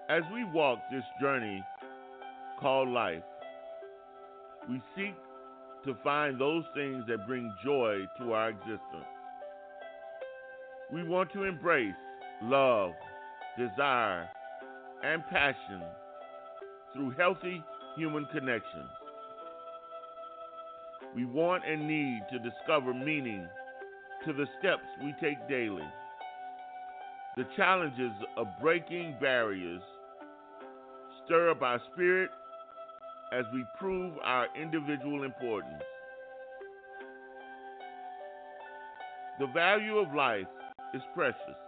As we walk this journey called life, we seek to find those things that bring joy to our existence. We want to embrace love, desire, and passion through healthy human connections. We want and need to discover meaning to the steps we take daily. The challenges of breaking barriers stir up our spirit as we prove our individual importance. The value of life is precious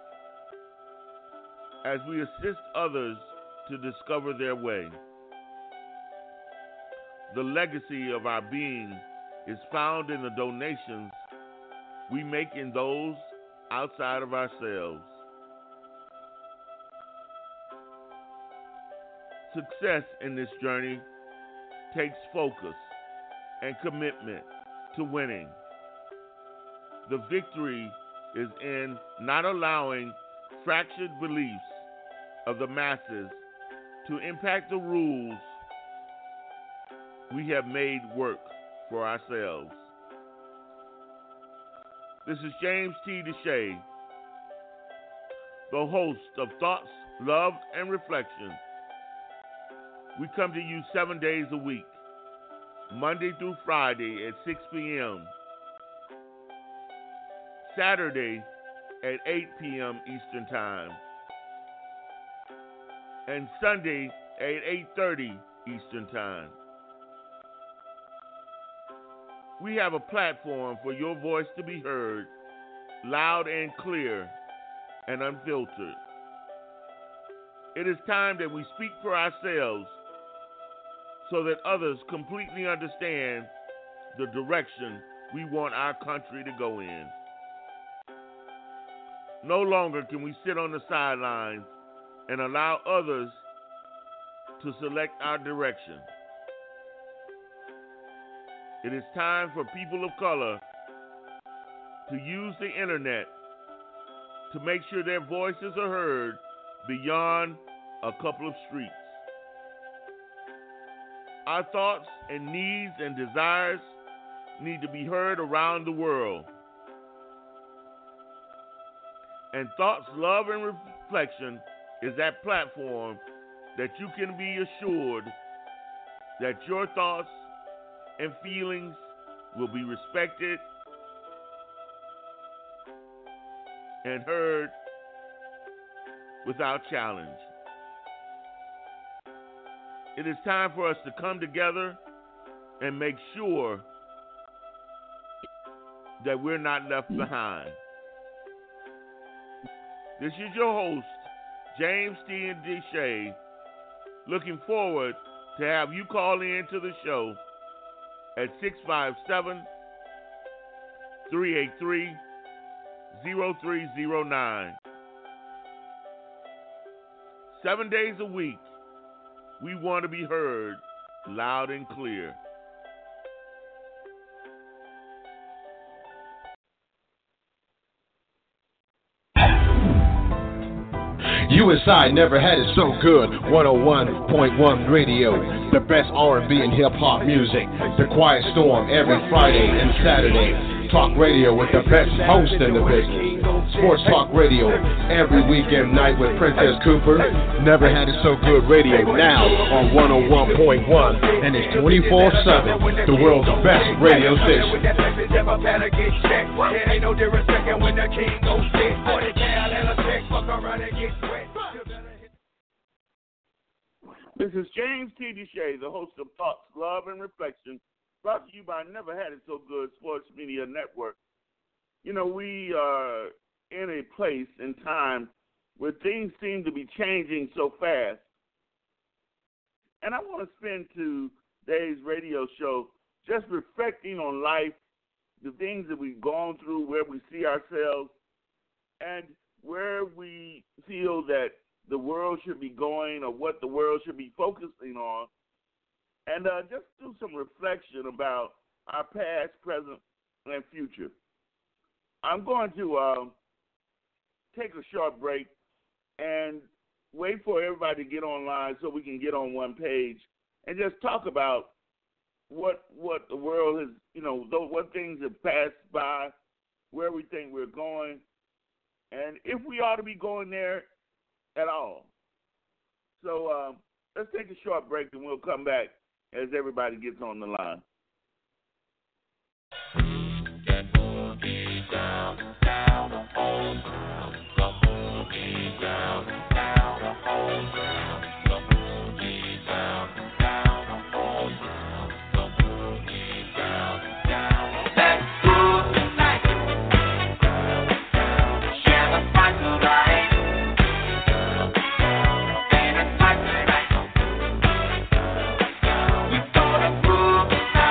as we assist others to discover their way. The legacy of our being is found in the donations we make in those outside of ourselves. Success in this journey takes focus and commitment to winning. The victory is in not allowing fractured beliefs of the masses to impact the rules we have made work for ourselves. This is James T. Deshay, the host of Thoughts, Love, and Reflection. We come to you 7 days a week, Monday through Friday at 6 p.m., Saturday at 8 p.m. Eastern Time, and Sunday at 8:30 Eastern Time. We have a platform for your voice to be heard, loud and clear and unfiltered. It is time that we speak for ourselves so that others completely understand the direction we want our country to go in. No longer can we sit on the sidelines and allow others to select our direction. It is time for people of color to use the internet to make sure their voices are heard beyond a couple of streets. Our thoughts and needs and desires need to be heard around the world. And Thoughts, Love, and Reflection is that platform that you can be assured that your thoughts and feelings will be respected and heard without challenge. It is time for us to come together and make sure that we're not left behind. This is your host, James T. Deshay, looking forward to have you call in to the show at 657-383-0309. 7 days a week, we want to be heard loud and clear. USI never had it so good. 101.1 Radio, the best R&B and hip hop music. The Quiet Storm every Friday and Saturday. Talk radio with the best host in the business. Sports Talk Radio every weekend night with Princess Cooper. Never had it so good radio now on 101.1, and it's 24/7. The world's best radio station. This is James T. Deshay, the host of Thoughts, Love, and Reflection, brought to you by Never Had It So Good Sports Media Network. You know, we are in a place and time where things seem to be changing so fast. And I want to spend today's radio show just reflecting on life, the things that we've gone through, where we see ourselves, and where we feel that the world should be going or what the world should be focusing on, and just do some reflection about our past, present, and future. I'm going to take a short break, and wait for everybody to get online so we can get on one page and just talk about what the world has, what things have passed by, where we think we're going, and if we ought to be going there at all. So let's take a short break and we'll come back as everybody gets on the line. We're gonna move tonight.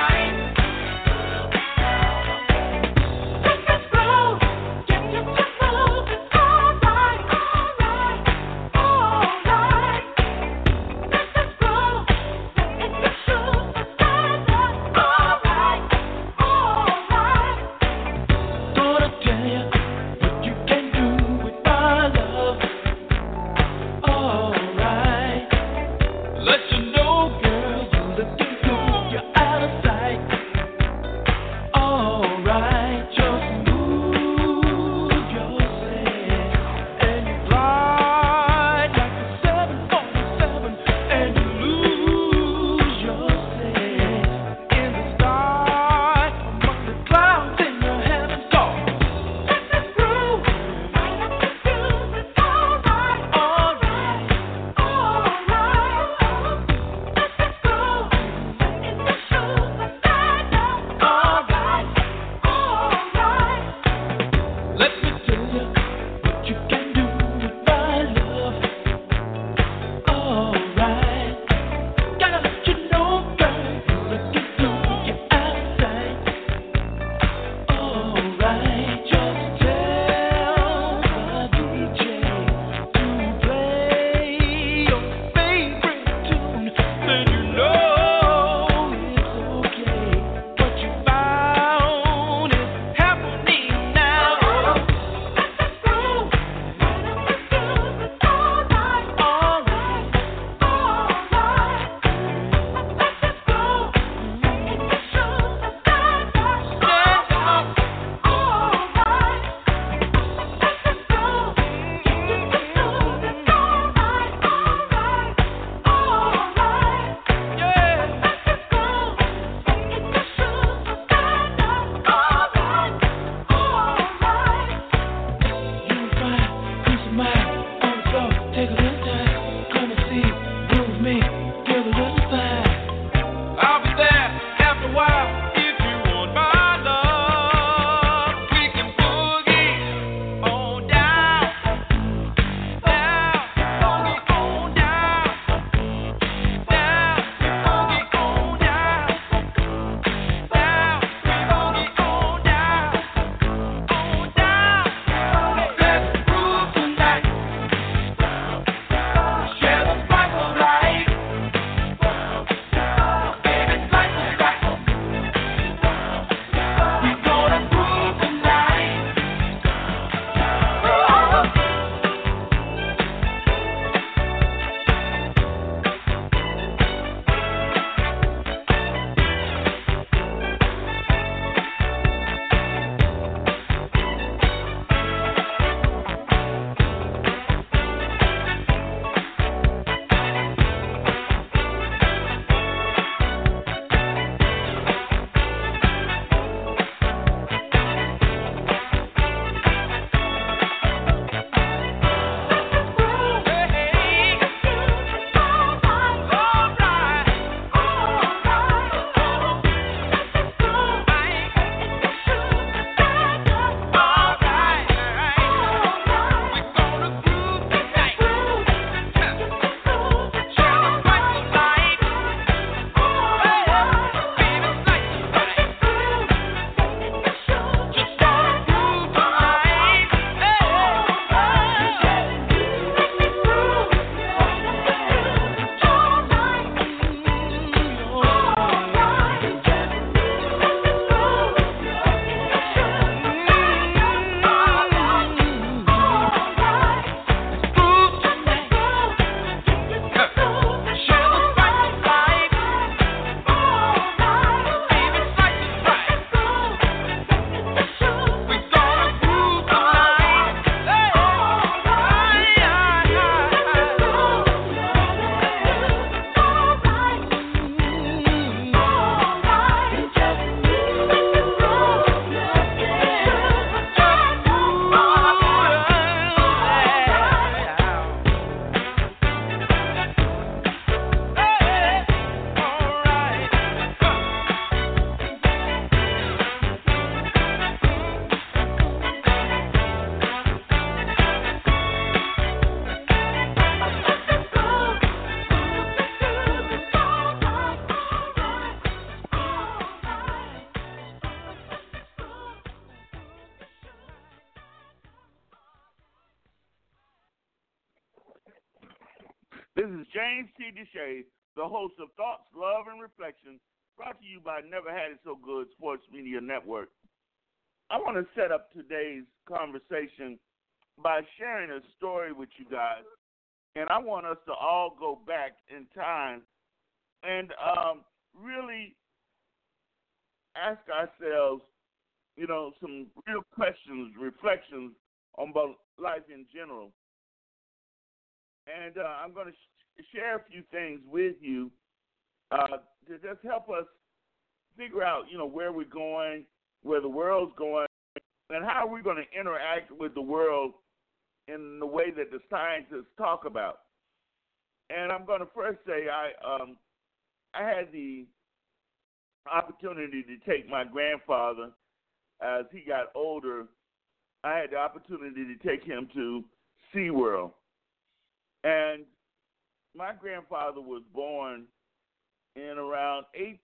This is James T. Deshay, the host of Thoughts, Love, and Reflection, brought to you by Never Had It So Good Sports Media Network. I want to set up today's conversation by sharing a story with you guys, and I want us to all go back in time and really ask ourselves, some real questions, reflections on both life in general. And I'm going to share a few things with you to just help us figure out, where we're going, where the world's going, and how we're going to interact with the world in the way that the scientists talk about. And I'm going to first say I had the opportunity to take my grandfather as he got older. I had the opportunity to take him to SeaWorld. And my grandfather was born in around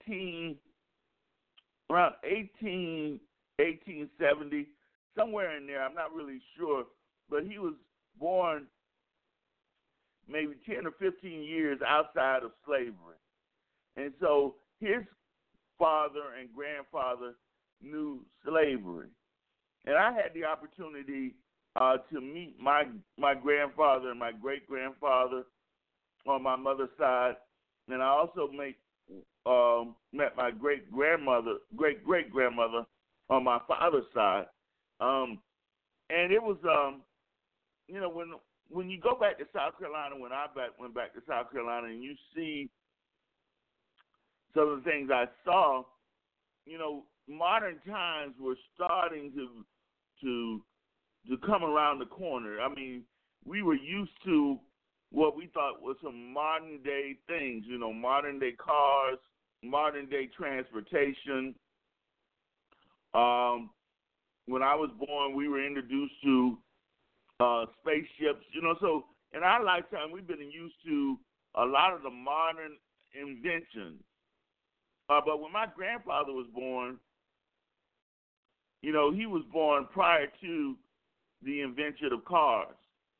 1870, somewhere in there. I'm not really sure, but he was born maybe 10 or 15 years outside of slavery. And so his father and grandfather knew slavery. And I had the opportunity to meet my grandfather and my great-grandfather on my mother's side, and I also met my great-great-grandmother on my father's side. And it was, when you go back to South Carolina, when I went back to South Carolina, and you see some of the things I saw, modern times were starting to come around the corner. I mean, we were used to what we thought was some modern day things, modern day cars, modern day transportation. When I was born, we were introduced to spaceships, so in our lifetime, we've been used to a lot of the modern inventions. But when my grandfather was born, he was born prior to the invention of cars.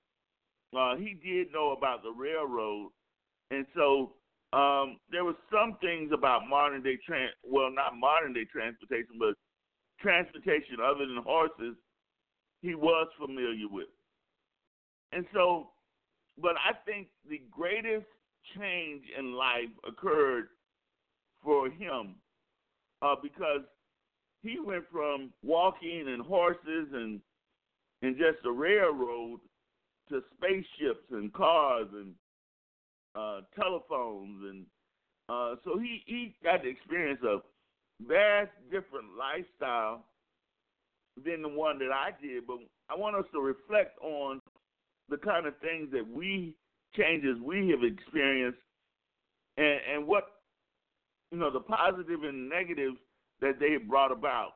He did know about the railroad, and so there were some things about not modern day transportation, but transportation other than horses, he was familiar with. And so, but I think the greatest change in life occurred for him because he went from walking and horses and just a railroad to spaceships and cars and telephones, and so he got the experience of vast different lifestyle than the one that I did. But I want us to reflect on the kind of things that changes we have experienced, and what the positive and negatives that they have brought about.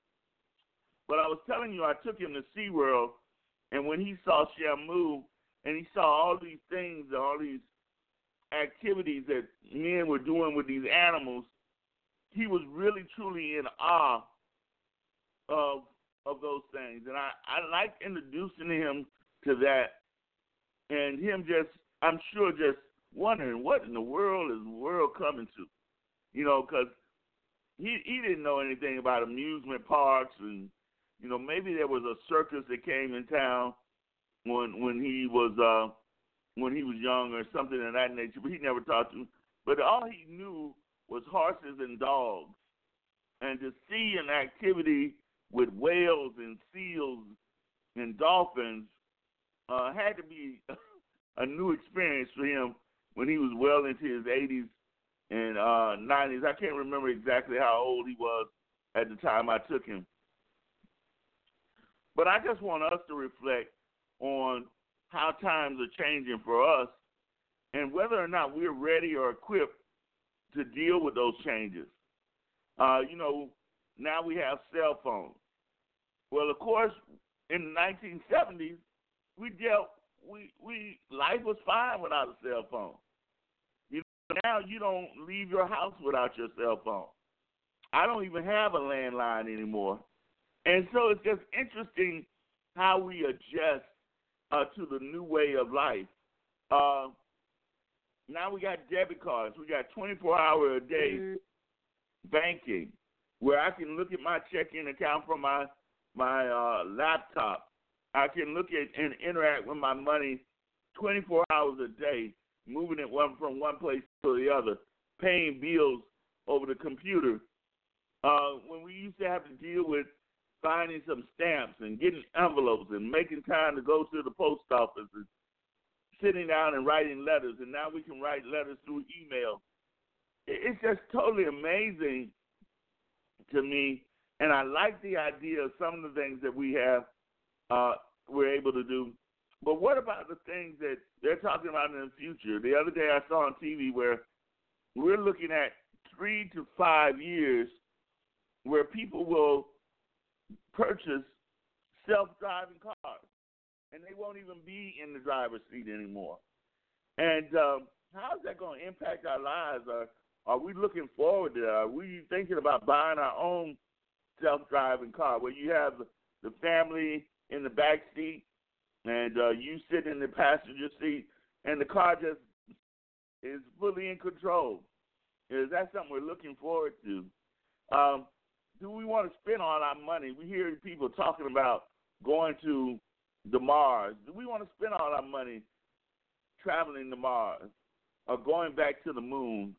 But I was telling you, I took him to SeaWorld, and when he saw Shamu and he saw all these things, all these activities that men were doing with these animals, he was really, truly in awe of those things. And I like introducing him to that, and him I'm sure just wondering, what in the world is the world coming to? Because he didn't know anything about amusement parks, and maybe there was a circus that came in town when he was young or something of that nature, but he never talked to him. But all he knew was horses and dogs, and to see an activity with whales and seals and dolphins had to be a new experience for him when he was well into his 80s and 90s. I can't remember exactly how old he was at the time I took him. But I just want us to reflect on how times are changing for us and whether or not we're ready or equipped to deal with those changes. Now we have cell phones. Well, of course, in the 1970s, life was fine without a cell phone. Now you don't leave your house without your cell phone. I don't even have a landline anymore. And so it's just interesting how we adjust to the new way of life. Now we got debit cards. We got 24-hour-a-day banking, where I can look at my checking account from my laptop. I can look at and interact with my money 24 hours a day, moving it from one place to the other, paying bills over the computer. When we used to have to deal with finding some stamps and getting envelopes and making time to go to the post office and sitting down and writing letters, and now we can write letters through email. It's just totally amazing to me, and I like the idea of some of the things that we're able to do. But what about the things that they're talking about in the future? The other day I saw on TV where we're looking at 3 to 5 years where people will purchase self-driving cars, and they won't even be in the driver's seat anymore. And how is that going to impact our lives? Are we looking forward to that? Are we thinking about buying our own self-driving car where you have the family in the back seat and you sit in the passenger seat and the car just is fully in control? Is that something we're looking forward to? Do we want to spend all our money? We hear people talking about going to the Mars. Do we want to spend all our money traveling to Mars or going back to the moon?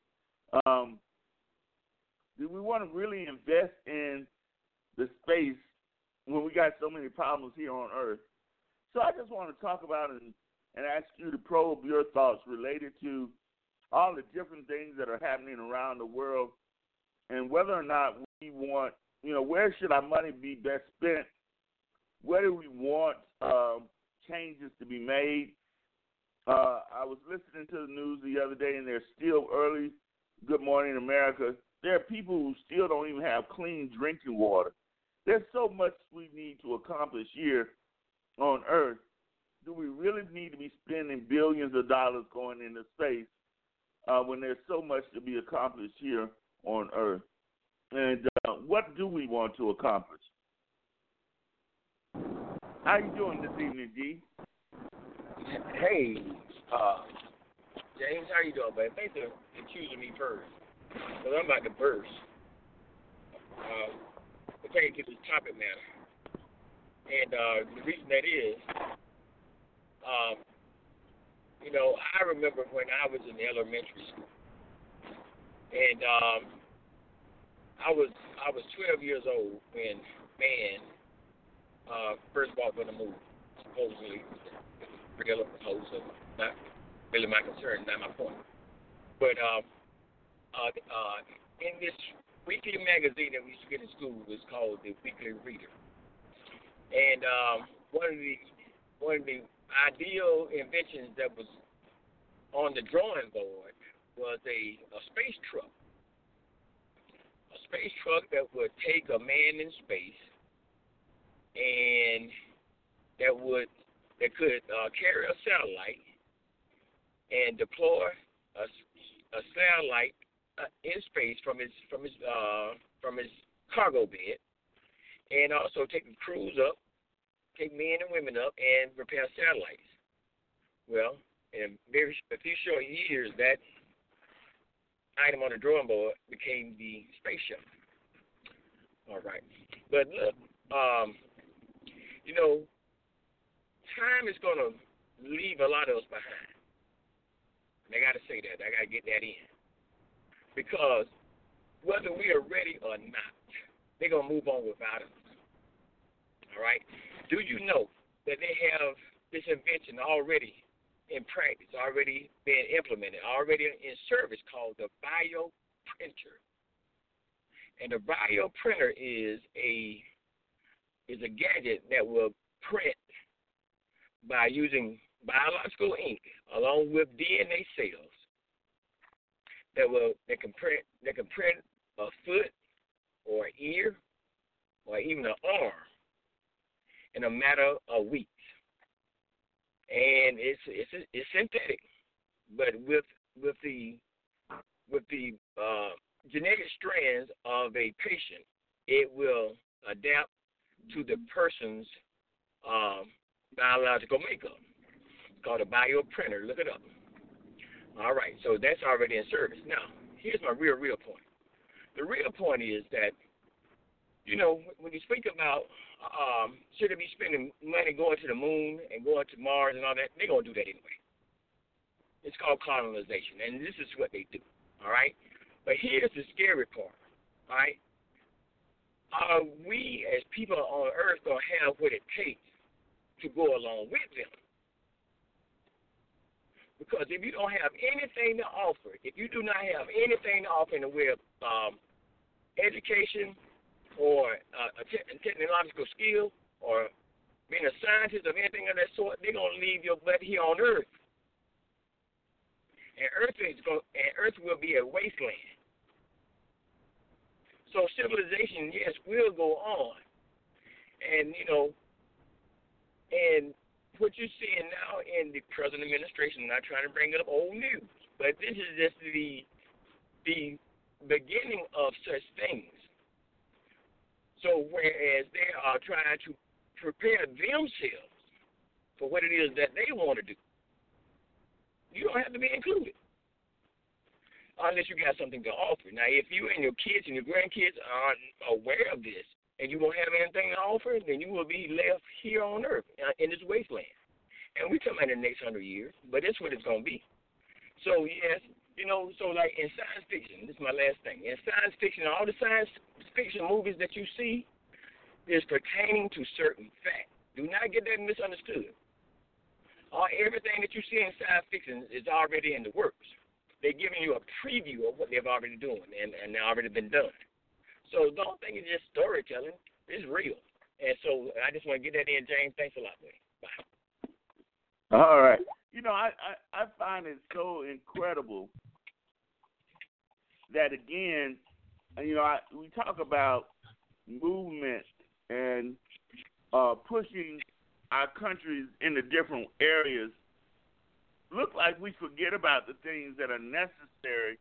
Do we want to really invest in the space when we got so many problems here on Earth? So I just want to talk about it and ask you to probe your thoughts related to all the different things that are happening around the world and whether or not we want, where should our money be best spent? Where do we want changes to be made? I was listening to the news the other day, and they're still early. Good Morning America. There are people who still don't even have clean drinking water. There's so much we need to accomplish here on Earth. Do we really need to be spending billions of dollars going into space when there's so much to be accomplished here on Earth? And what do we want to accomplish? How you doing this evening, G? Hey, James, how you doing, babe? Thanks for accusing me first, because I'm about to burst. We'll take it to this topic matter. And the reason that is, I remember when I was in elementary school, and I was 12 years old when man first bought for the movie. Supposedly, real or proposal, not really my concern, not my point. But in this weekly magazine that we used to get in school was called the Weekly Reader, and one of the ideal inventions that was on the drawing board was a space truck. A space truck that would take a man in space and that could carry a satellite and deploy a satellite in space from his cargo bed, and also take the crews up, take men and women up, and repair satellites. Well, in a few short years, that item on the drawing board became the space shuttle. All right, but look, time is going to leave a lot of us behind. And I got to say that. I got to get that in. Because whether we are ready or not, they're going to move on without us. All right? Do you know that they have this invention already in practice, already being implemented, already in service, called the bioprinter? And the bioprinter is a gadget that will print by using biological ink along with DNA cells that can print a foot or an ear or even an arm in a matter of weeks. And it's synthetic, but with the genetic strands of a patient, it will adapt to the person's biological makeup. It's called a bioprinter. Look it up. All right, so that's already in service. Now, here's my real point. The real point is that, when you speak about should they be spending money going to the moon and going to Mars and all that, they're going to do that anyway. It's called colonization, and this is what they do, all right? But here's the scary part, all right? Are we as people on Earth going to have what it takes to go along with them? Because if you don't have anything to offer, if you do not have anything to offer in the way of education or a technological skill or being a scientist or anything of that sort, they're going to leave your butt here on Earth. And Earth will be a wasteland. So civilization, yes, will go on. And, and what you're seeing now in the present administration, I'm not trying to bring up old news, but this is just the beginning of such things. So whereas they are trying to prepare themselves for what it is that they want to do, you don't have to be included unless you got something to offer. Now, if you and your kids and your grandkids aren't aware of this and you don't have anything to offer, then you will be left here on Earth in this wasteland. And we're talking about in the next 100 years, but that's what it's going to be. So, yes, so like in science fiction, this is my last thing. In science fiction, all the science fiction movies that you see is pertaining to certain facts. Do not get that misunderstood. Everything that you see in science fiction is already in the works. They're giving you a preview of what they've already doing and they've already been done. So don't think it's just storytelling. It's real. And so I just want to get that in, James. Thanks a lot, buddy. Bye. All right. I find it so incredible that, again, we talk about movement and pushing our countries into different areas. Look like we forget about the things that are necessary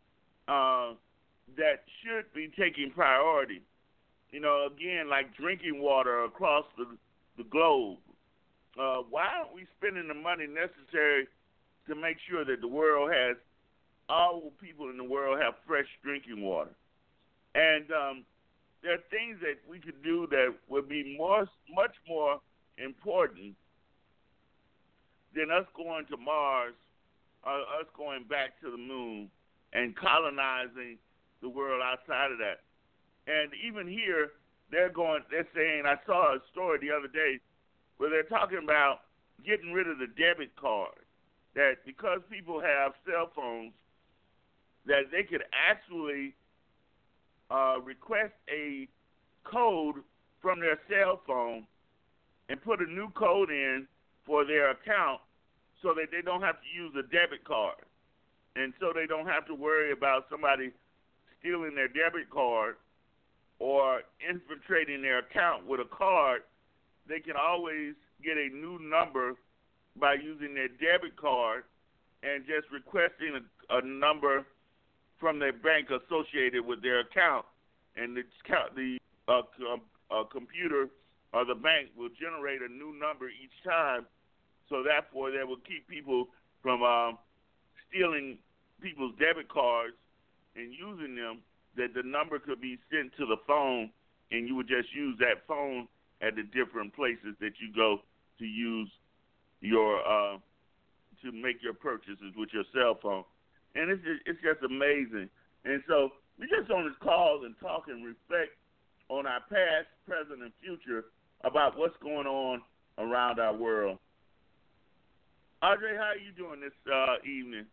that should be taking priority. Again, like drinking water across the globe. Why aren't we spending the money necessary to make sure that the world has, all people in the world have fresh drinking water? And there are things that we could do that would be much more important than us going to Mars or us going back to the moon and colonizing the world outside of that. And even here, they're saying, I saw a story the other day where they're talking about getting rid of the debit card, that because people have cell phones, that they could actually request a code from their cell phone and put a new code in for their account so that they don't have to use a debit card. And so they don't have to worry about somebody stealing their debit card or infiltrating their account with a card. They can always get a new number by using their debit card and just requesting a number from their bank associated with their account. And the computer or the bank will generate a new number each time. So therefore, that will keep people from stealing people's debit cards and using them, that the number could be sent to the phone, and you would just use that phone at the different places that you go to use your to make your purchases with your cell phone. And it's just amazing. And so we just on this call and talk and reflect on our past, present, and future about what's going on around our world. Audrey, how are you doing this evening?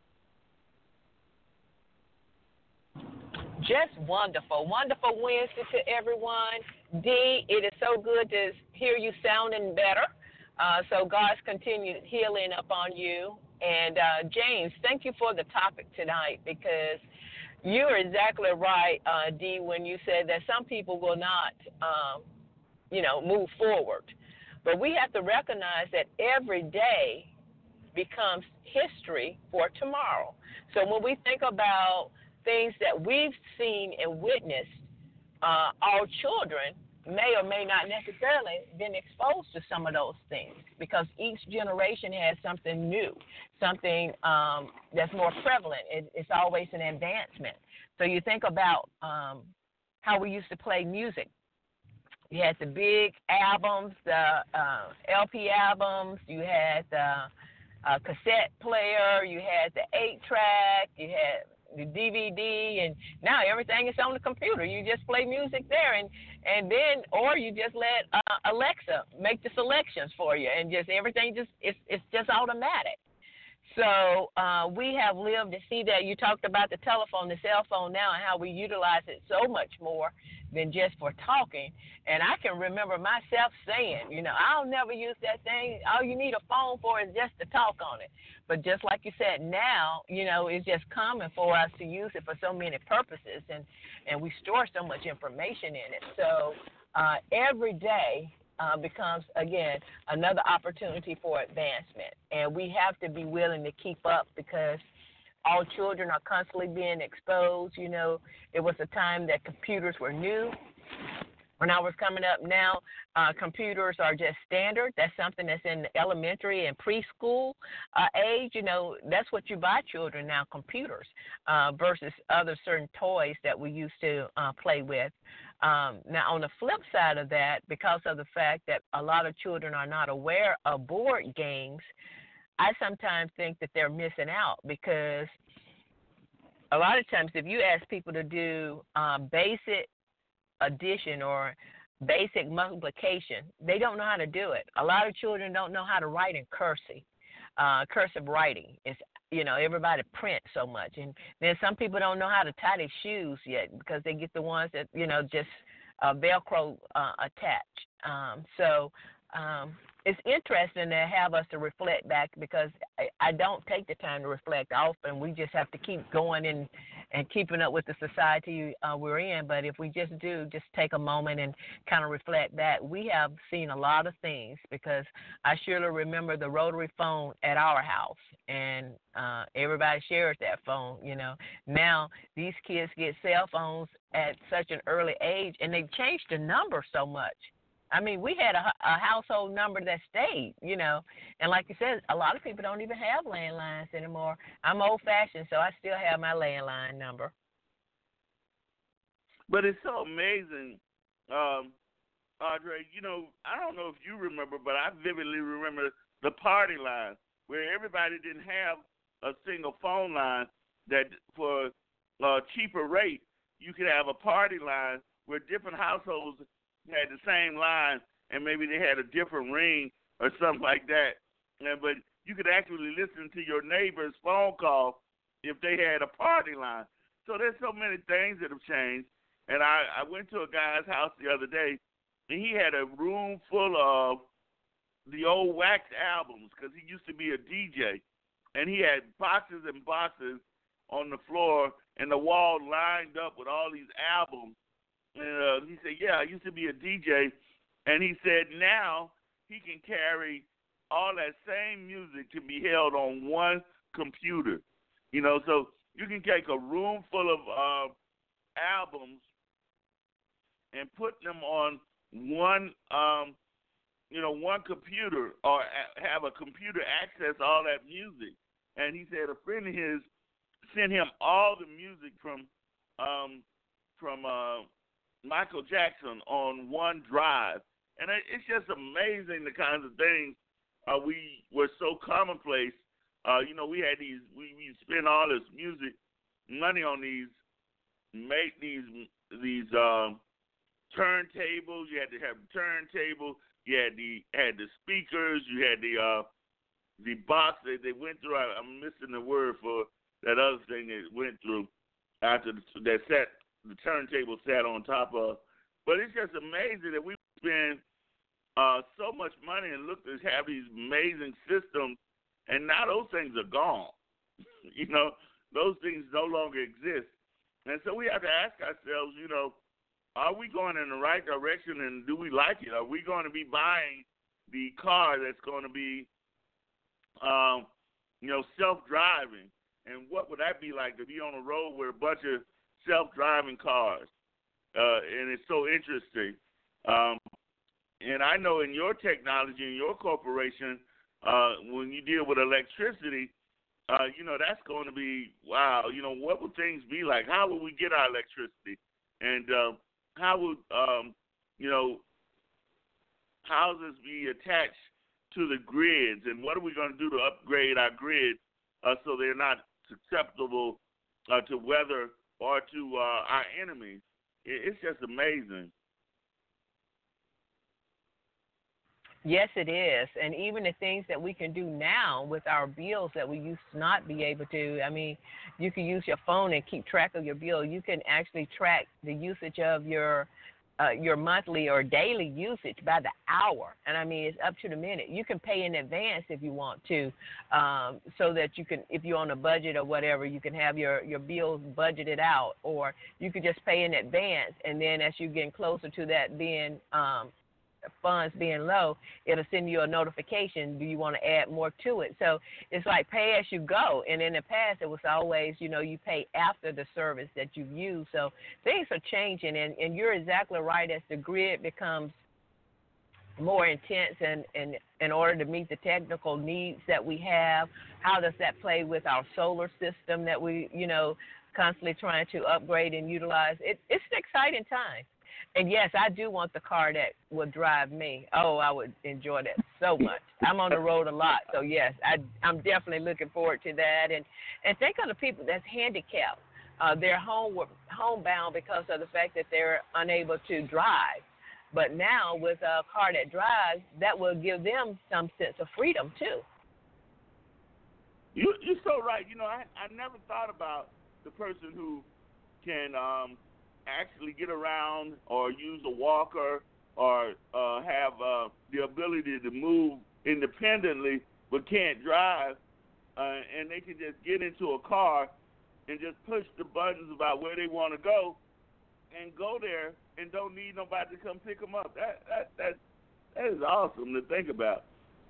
Just wonderful. Wonderful Wednesday to everyone. Dee, it is so good to hear you sounding better. So God's continued healing upon you. And James, thank you for the topic tonight, because you're exactly right, Dee, when you said that some people will not, move forward. But we have to recognize that every day becomes history for tomorrow. So when we think about things that we've seen and witnessed, our children may or may not necessarily been exposed to some of those things, because each generation has something new, something that's more prevalent. It's always an advancement. So you think about how we used to play music. You had the big albums, the LP albums, you had the cassette player, you had the 8-track, you had the DVD, and now everything is on the computer. You just play music there, and then, or you just let Alexa make the selections for you, and just everything it's just automatic. So we have lived to see that. You talked about the telephone, the cell phone now, and how we utilize it so much more than just for talking. And I can remember myself saying, I'll never use that thing. All you need a phone for is just to talk on it. But just like you said, now, it's just common for us to use it for so many purposes, and we store so much information in it. So every day becomes, again, another opportunity for advancement. And we have to be willing to keep up, because all children are constantly being exposed. It was a time that computers were new. When I was coming up now, computers are just standard. That's something that's in elementary and preschool age. That's what you buy children now, computers, versus other certain toys that we used to play with. Now, on the flip side of that, because of the fact that a lot of children are not aware of board games, I sometimes think that they're missing out, because a lot of times if you ask people to do basic addition or basic multiplication, they don't know how to do it. A lot of children don't know how to write in cursive. Cursive writing is, everybody prints so much. And then some people don't know how to tie their shoes yet, because they get the ones that, just Velcro attached. So it's interesting to have us to reflect back, because I don't take the time to reflect often. We just have to keep going and keeping up with the society we're in. But if we just take a moment and kind of reflect back, we have seen a lot of things, because I surely remember the rotary phone at our house, and everybody shares that phone. Now these kids get cell phones at such an early age, and they've changed the number so much. I mean, we had a household number that stayed, and like you said, a lot of people don't even have landlines anymore. I'm old-fashioned, so I still have my landline number. But it's so amazing, Audrey. I don't know if you remember, but I vividly remember the party line, where everybody didn't have a single phone line, that for a cheaper rate, you could have a party line where different households had the same line, and maybe they had a different ring or something like that. But you could actually listen to your neighbor's phone call if they had a party line. So there's so many things that have changed. And I went to a guy's house the other day, and he had a room full of the old wax albums, because he used to be a DJ. And he had boxes and boxes on the floor, and the wall lined up with all these albums. And he said, I used to be a DJ. And he said now he can carry all that same music to be held on one computer. So you can take a room full of albums and put them on one computer, or have a computer access all that music. And he said a friend of his sent him all the music from Michael Jackson on one drive. And it's just amazing the kinds of things we were so commonplace. We had we spend all this music money on these turntables. You had to have the turntable. You had the speakers. You had the box that they went through. I'm missing the word for that other thing that went through after the turntable sat on top of. But it's just amazing that we spend so much money and look to have these amazing systems, and now those things are gone. Those things no longer exist. And so we have to ask ourselves, are we going in the right direction, and do we like it? Are we going to be buying the car that's going to be, self-driving? And what would that be like to be on a road with a bunch of self-driving cars? And it's so interesting. And I know in your technology, in your corporation, when you deal with electricity, that's going to be, wow, what will things be like? How will we get our electricity? And how would, houses be attached to the grids? And what are we going to do to upgrade our grid so they're not susceptible to weather or to our enemies? It's just amazing. Yes, it is. And even the things that we can do now with our bills that we used to not be able to. I mean, you can use your phone and keep track of your bill. You can actually track the usage of your monthly or daily usage by the hour. And, I mean, it's up to the minute. You can pay in advance if you want to, so that you can, if you're on a budget or whatever, you can have your bills budgeted out. Or you could just pay in advance, and then as you're getting closer to that being funds being low, it'll send you a notification. Do you want to add more to it? So it's like pay as you go. And in the past, it was always, you pay after the service that you've used. So things are changing, and you're exactly right. As the grid becomes more intense and in order to meet the technical needs that we have, how does that play with our solar system that we, constantly trying to upgrade and utilize? It's an exciting time. And, yes, I do want the car that would drive me. Oh, I would enjoy that so much. I'm on the road a lot. So, yes, I'm definitely looking forward to that. And think of the people that's handicapped. They're homebound because of the fact that they're unable to drive. But now with a car that drives, that will give them some sense of freedom, too. You're so right. I never thought about the person who can actually get around or use a walker or have the ability to move independently but can't drive, and they can just get into a car and just push the buttons about where they want to go and go there and don't need nobody to come pick them up. That is awesome to think about.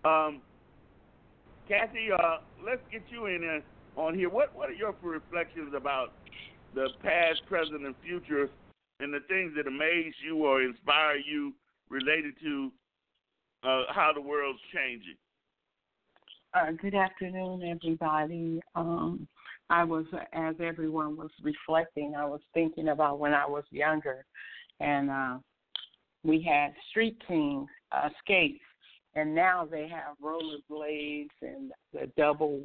Kathy, let's get you in on here. What are your reflections about the past, present, and future, and the things that amaze you or inspire you related to how the world's changing? Good afternoon, everybody. I was, as everyone was reflecting, I was thinking about when I was younger, and we had Street King skates, and now they have rollerblades and the double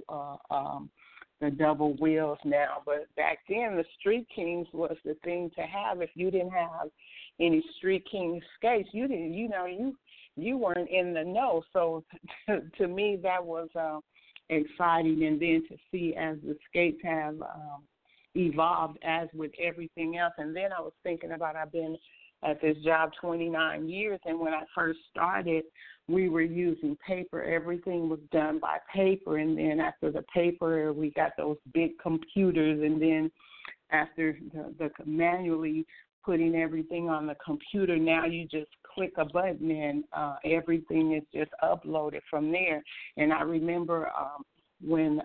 wheels now. But back then, the Street Kings was the thing to have. If you didn't have any Street King skates, you didn't, you weren't in the know. So to me, that was exciting. And then to see as the skates have evolved, as with everything else. And then I was thinking about, I've been at this job 29 years, and when I first started, we were using paper. Everything was done by paper, and then after the paper, we got those big computers, and then after the manually putting everything on the computer, now you just click a button and everything is just uploaded from there. And I remember when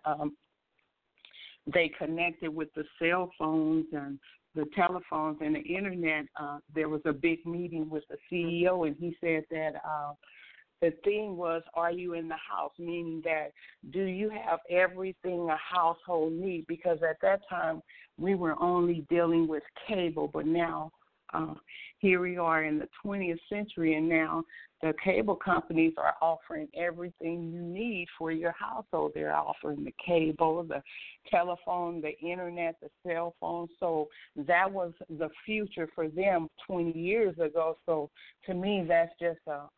they connected with the cell phones and the telephones and the internet, there was a big meeting with the CEO, and he said that the thing was, are you in the house? Meaning that, do you have everything a household needs? Because at that time, we were only dealing with cable, but now here we are in the 20th century, and now the cable companies are offering everything you need for your household. They're offering the cable, the telephone, the internet, the cell phone. So that was the future for them 20 years ago. So to me, that's just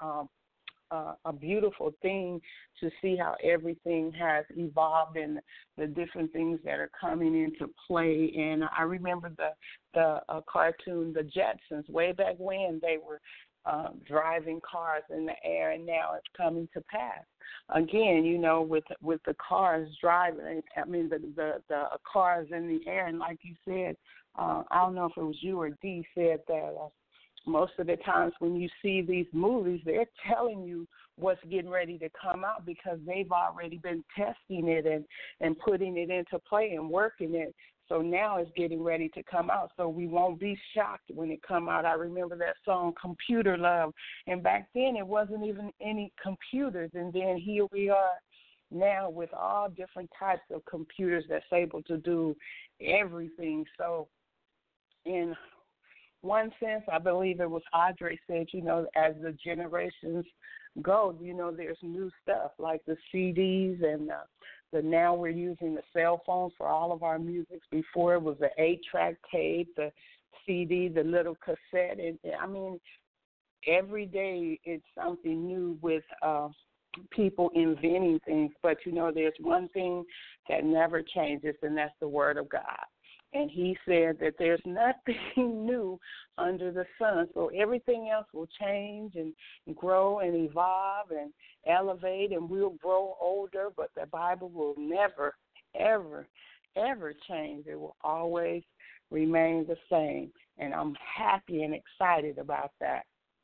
a beautiful thing to see how everything has evolved and the different things that are coming into play. And I remember the cartoon, The Jetsons, way back when they were driving cars in the air, and now it's coming to pass. Again, with the cars driving, the cars in the air, and like you said, I don't know if it was you or Dee said that most of the times when you see these movies, they're telling you what's getting ready to come out because they've already been testing it and putting it into play and working it. So now it's getting ready to come out. So we won't be shocked when it come out. I remember that song, Computer Love. And back then it wasn't even any computers. And then here we are now with all different types of computers that's able to do everything. So in one sense, I believe it was Audrey said, as the generations go, there's new stuff like the CDs and now we're using the cell phones for all of our music. Before it was the 8-track tape, the CD, the little cassette. And I mean, every day it's something new with people inventing things. But, there's one thing that never changes, and that's the Word of God. And he said that there's nothing new under the sun. So everything else will change and grow and evolve and elevate, and we'll grow older, but the Bible will never, ever, ever change. It will always remain the same. And I'm happy and excited about that.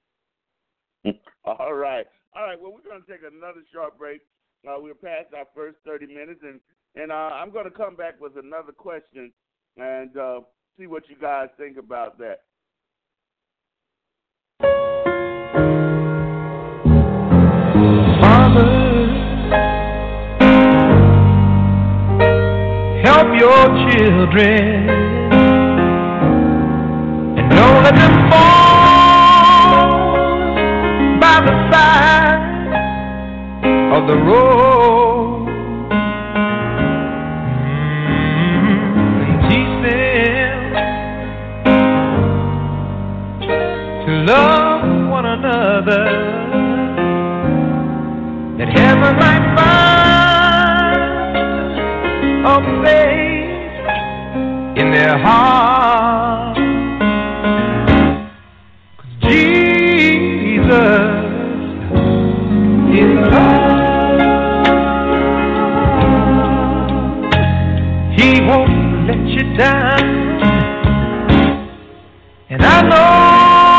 All right. Well, we're going to take another short break. We're past our first 30 minutes, and I'm going to come back with another question and see what you guys think about that. Father, help your children and don't let them fall by the side of the road. Love one another, that heaven might find a place in their hearts. 'Cause Jesus is love. He won't let you down, and I know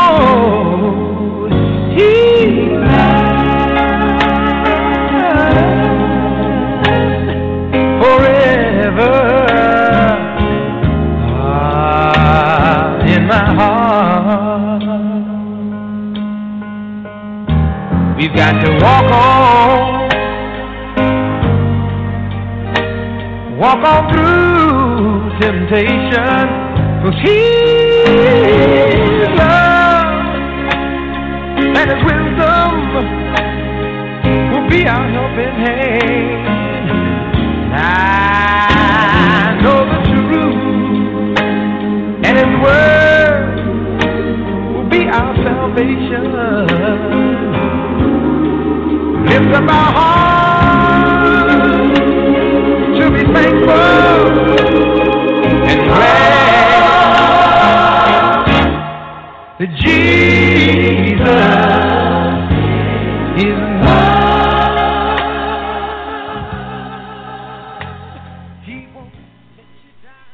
we've got to walk on through temptation, 'cause His love and His wisdom will be our helping hand. I know the truth, and His word will be our salvation. Lift up our hearts to be thankful and glad that Jesus is love. He won't let you down.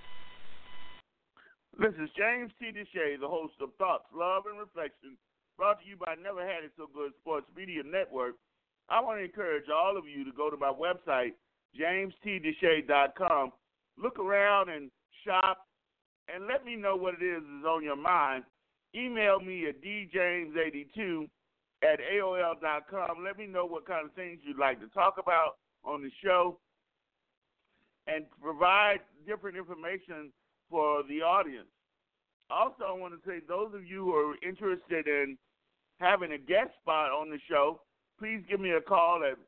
This is James T. Deshay, the host of Thoughts, Love, and Reflection, brought to you by Never Had It So Good Sports Media Network. I want to encourage all of you to go to my website, jamestdeshay.com. Look around and shop, and let me know what it is on your mind. Email me at djames82@aol.com. Let me know what kind of things you'd like to talk about on the show, and provide different information for the audience. Also, I want to say those of you who are interested in having a guest spot on the show, please give me a call at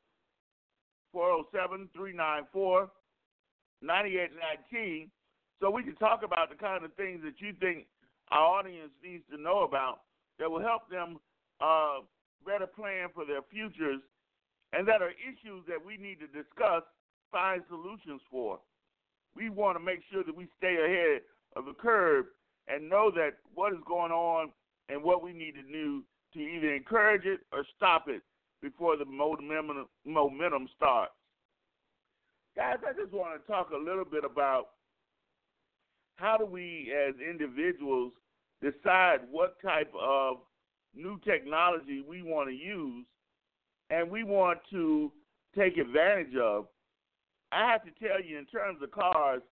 407-394-9819 so we can talk about the kind of things that you think our audience needs to know about that will help them better plan for their futures, and that are issues that we need to discuss, find solutions for. We want to make sure that we stay ahead of the curve and know that what is going on and what we need to do to either encourage it or stop it before the momentum starts. Guys, I just want to talk a little bit about how do we as individuals decide what type of new technology we want to use and we want to take advantage of. I have to tell you, in terms of cars,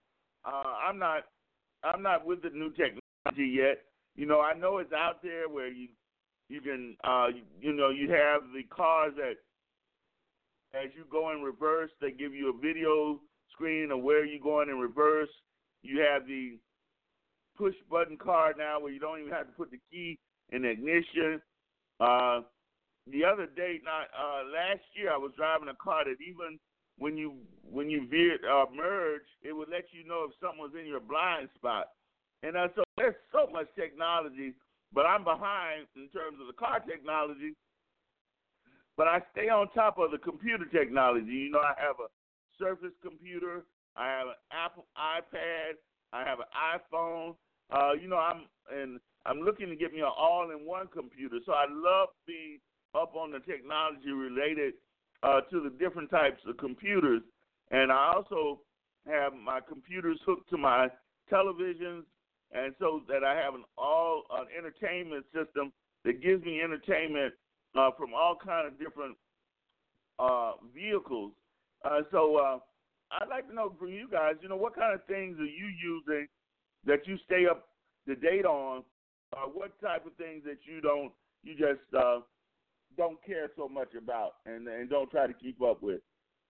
I'm not with the new technology yet. You know, I know it's out there where you can you have the cars that as you go in reverse, they give you a video screen of where you're going in reverse. You have the push button car now where you don't even have to put the key in the ignition. The other day, last year, I was driving a car that even when you veered merge, it would let you know if something was in your blind spot. And so there's so much technology, but I'm behind in terms of the car technology. But I stay on top of the computer technology. You know, I have a Surface computer, I have an Apple iPad, I have an iPhone. I'm looking to get me an all-in-one computer. So I love being up on the technology related to the different types of computers. And I also have my computers hooked to my televisions, and so that I have an entertainment system that gives me entertainment from all kind of different vehicles. So I'd like to know from you guys, what kind of things are you using that you stay up to date on? What type of things that you just don't care so much about and don't try to keep up with?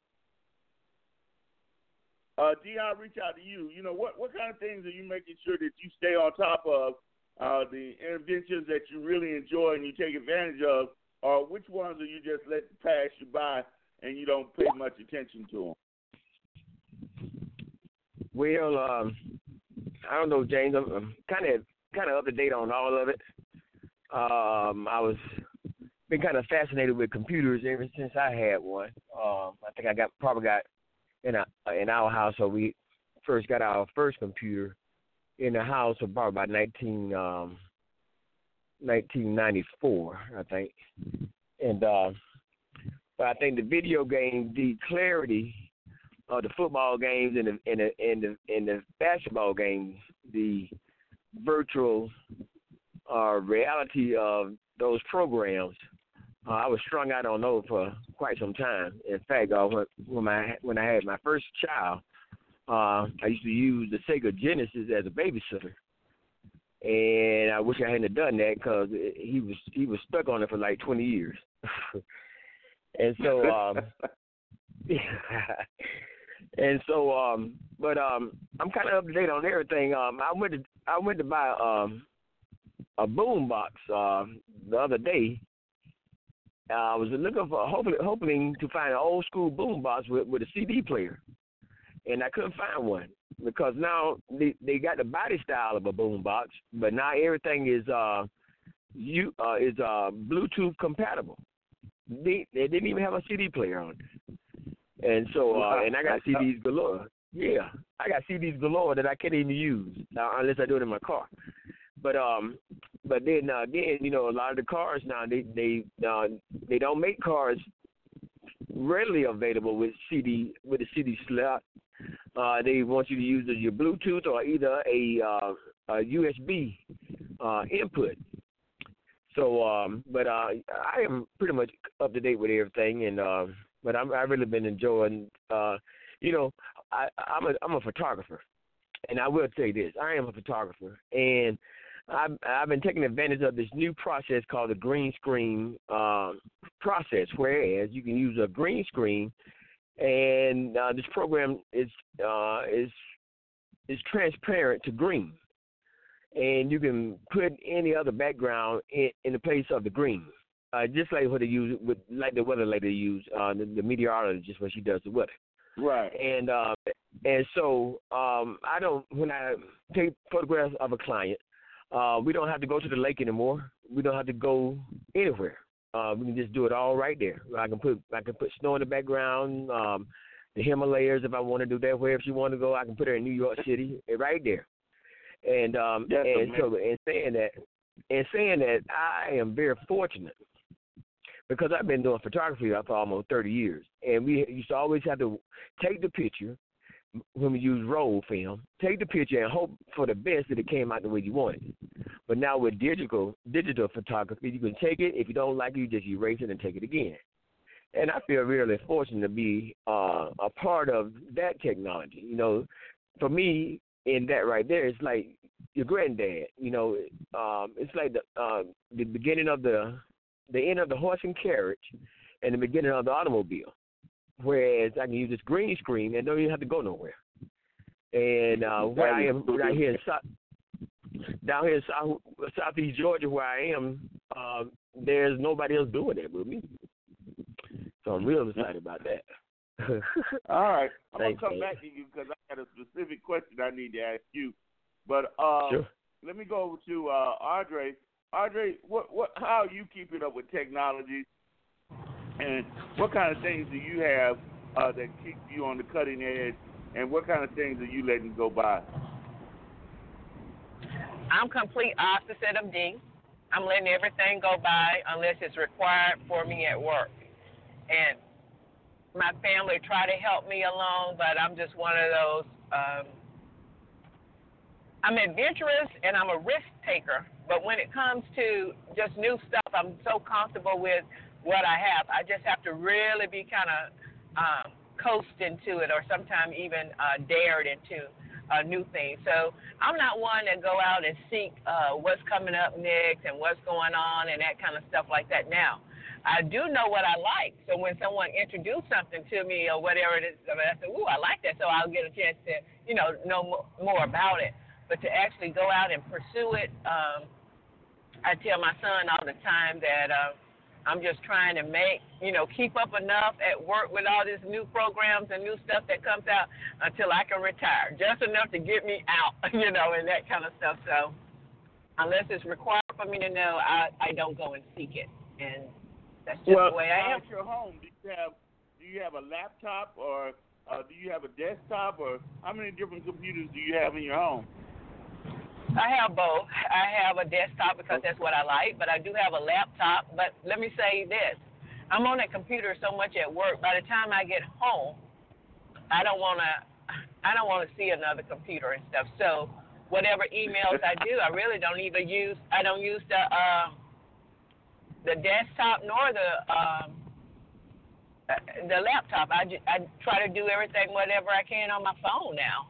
Dion, reach out to you. What kind of things are you making sure that you stay on top of, the inventions that you really enjoy and you take advantage of, or which ones are you just let pass you by and you don't pay much attention to them? Well, I don't know, James. I'm kind of up to date on all of it. I was been kind of fascinated with computers ever since I had one. I think I probably got in our house, so we first got our first computer in the house about 1994, I think. And but I think the video game, the clarity of the football games and the basketball games, the virtual reality of those programs, I was strung out on those for quite some time. In fact, when I had my first child, I used to use the Sega Genesis as a babysitter, and I wish I hadn't done that because he was stuck on it for like 20 years. And so, but I'm kind of up to date on everything. I went to buy a boom box the other day. I was looking for hoping to find an old school boom box with a CD player, and I couldn't find one because now they got the body style of a boom box, but now everything is Bluetooth compatible. They didn't even have a CD player on it, and so and I got CDs galore. Yeah, I got CDs galore that I can't even use now unless I do it in my car. But then again, a lot of the cars now they don't make cars readily available with the CD slot. They want you to use your Bluetooth or either a USB input. So, but I am pretty much up to date with everything, and but I've really been enjoying. I'm a photographer, and I will say this: I am a photographer, and I've been taking advantage of this new process called the green screen process, whereas you can use a green screen, and this program is transparent to green, and you can put any other background in the place of the green, just like what they use like the weather lady use, the meteorologist when she does the weather. Right. And so I don't, when I take photographs of a client, we don't have to go to the lake anymore. We don't have to go anywhere. We can just do it all right there. I can put snow in the background, the Himalayas if I want to do that. Wherever she want to go, I can put her in New York City, right there. And saying that, I am very fortunate because I've been doing photography for almost 30 years, and we used to always have to take the picture. When we use roll film, take the picture and hope for the best that it came out the way you wanted it. But now with digital photography, you can take it. If you don't like it, you just erase it and take it again. And I feel really fortunate to be a part of that technology. For me, in that right there, it's like your granddad. You know, it's like the beginning of the end of the horse and carriage, and the beginning of the automobile. Whereas I can use this green screen and don't even have to go nowhere. And where I am right here down here in southeast Georgia, where I am, there's nobody else doing that with me. So I'm real excited about that. All right. I'm going Thanks, to come man. back to you because I got a specific question I need to ask you. But Sure. let me go over to Audrey. Audrey, how are you keeping up with technology? And what kind of things do you have that keep you on the cutting edge? And what kind of things are you letting go by? I'm complete opposite of D. I'm letting everything go by unless it's required for me at work. And my family try to help me along, but I'm just one of those. I'm adventurous and I'm a risk taker, but when it comes to just new stuff, I'm so comfortable with what I have. I just have to really be kind of coast into it, or sometimes even dared into new things. So I'm not one to go out and seek what's coming up next and what's going on and that kind of stuff like that. Now, I do know what I like. So when someone introduced something to me or whatever it is, I said, ooh, I like that. So I'll get a chance to, know more about it. But to actually go out and pursue it, I tell my son all the time that I'm just trying to keep up enough at work with all these new programs and new stuff that comes out until I can retire. Just enough to get me out, and that kind of stuff. So unless it's required for me to know, I don't go and seek it. And that's just the way I am. At your home, do you have a laptop or do you have a desktop, or how many different computers do you have in your home? I have both. I have a desktop because that's what I like, but I do have a laptop. But let me say this. I'm on that computer so much at work, by the time I get home, I don't want to see another computer and stuff. So whatever emails I do, I really don't even use the desktop nor the laptop. I try to do everything, whatever I can on my phone now,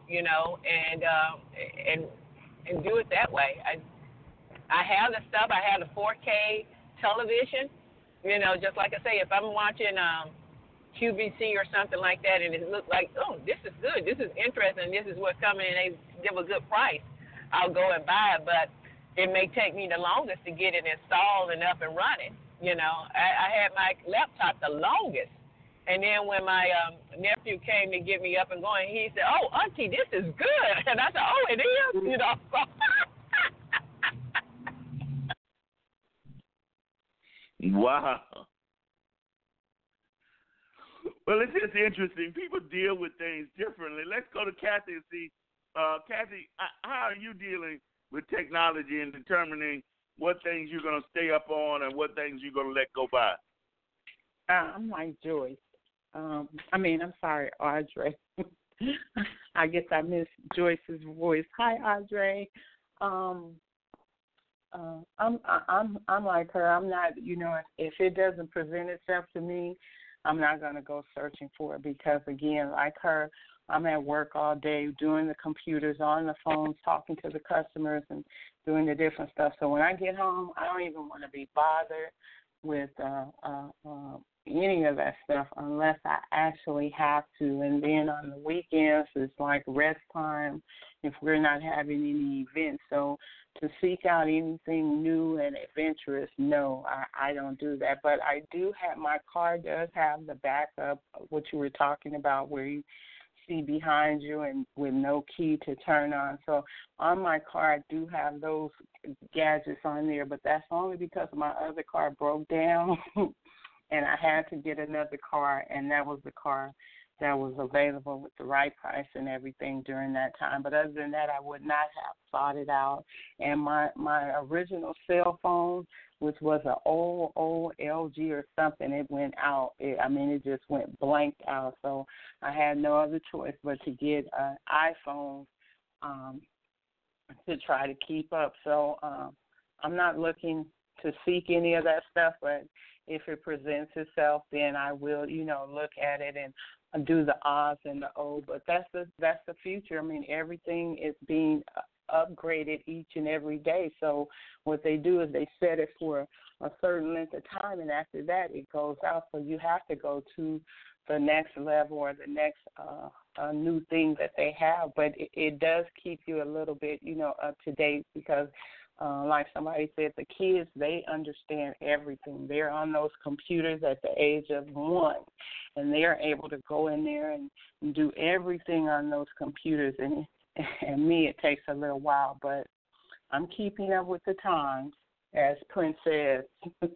and do it that way. I have the stuff. I have the 4K television. Just like I say, if I'm watching QVC or something like that, and it looks like, oh, this is good, this is interesting, this is what's coming, and they give a good price, I'll go and buy it. But it may take me the longest to get it installed and up and running. I had my laptop the longest. And then when my nephew came to get me up and going, he said, oh, Auntie, this is good. And I said, oh, it is, Wow. Well, it's just interesting. People deal with things differently. Let's go to Kathy and see. Kathy, how are you dealing with technology and determining what things you're going to stay up on and what things you're going to let go by? I'm like Joyce. I'm sorry, Audrey. I guess I missed Joyce's voice. Hi, Audrey. I'm like her. I'm not, if it doesn't present itself to me, I'm not going to go searching for it because, again, like her, I'm at work all day doing the computers, on the phones, talking to the customers and doing the different stuff. So when I get home, I don't even want to be bothered with any of that stuff unless I actually have to. And then on the weekends, it's like rest time if we're not having any events. So to seek out anything new and adventurous, no, I don't do that. But I do have, my car does have the backup, what you were talking about, where you see behind you and with no key to turn on. So on my car, I do have those gadgets on there, but that's only because my other car broke down and I had to get another car, and that was the car that was available with the right price and everything during that time. But other than that, I would not have thought it out. And my original cell phone, which was an old LG or something, it went out. It just went blanked out. So I had no other choice but to get an iPhone to try to keep up. So I'm not looking to seek any of that stuff, but if it presents itself, then I will, look at it. And do the O's and the O. But that's the future. I mean, everything is being upgraded each and every day. So what they do is they set it for a certain length of time, and after that it goes out. So you have to go to the next level or the next new thing that they have. But it does keep you a little bit, up to date because like somebody said, the kids, they understand everything. They're on those computers at the age of 1, and they're able to go in there and do everything on those computers. And me, it takes a little while, but I'm keeping up with the times, as Prince says.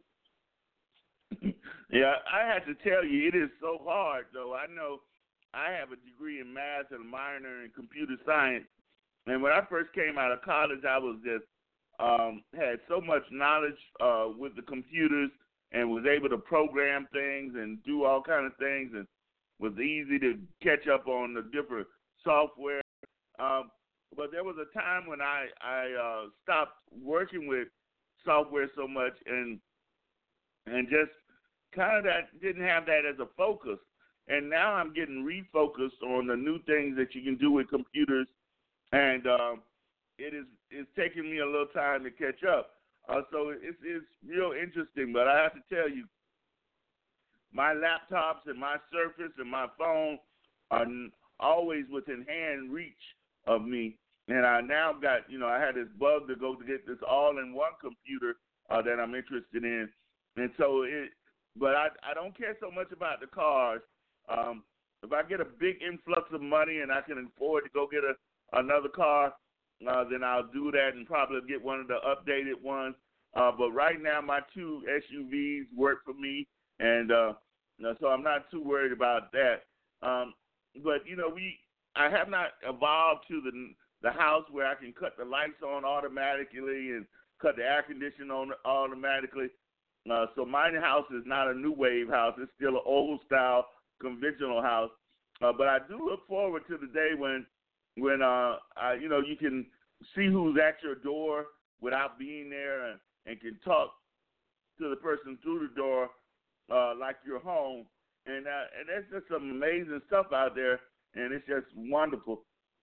Yeah, I have to tell you, it is so hard, though. I know I have a degree in math and a minor in computer science, and when I first came out of college, I was just had so much knowledge with the computers and was able to program things and do all kind of things, and was easy to catch up on the different software. But there was a time when I stopped working with software so much and just kind of didn't have that as a focus. And now I'm getting refocused on the new things that you can do with computers, and it's taking me a little time to catch up. So it's real interesting. But I have to tell you, my laptops and my Surface and my phone are always within hand reach of me. And I now got, I had this bug to go to get this all-in-one computer that I'm interested in. And so but I don't care so much about the cars. If I get a big influx of money and I can afford to go get another car, then I'll do that and probably get one of the updated ones. But right now, my 2 SUVs work for me, and so I'm not too worried about that. But I have not evolved to the house where I can cut the lights on automatically and cut the air conditioning on automatically. So my house is not a new wave house; it's still an old style, conventional house. But I do look forward to the day when you can see who's at your door without being there and can talk to the person through the door like you're home. And there's just some amazing stuff out there, and it's just wonderful.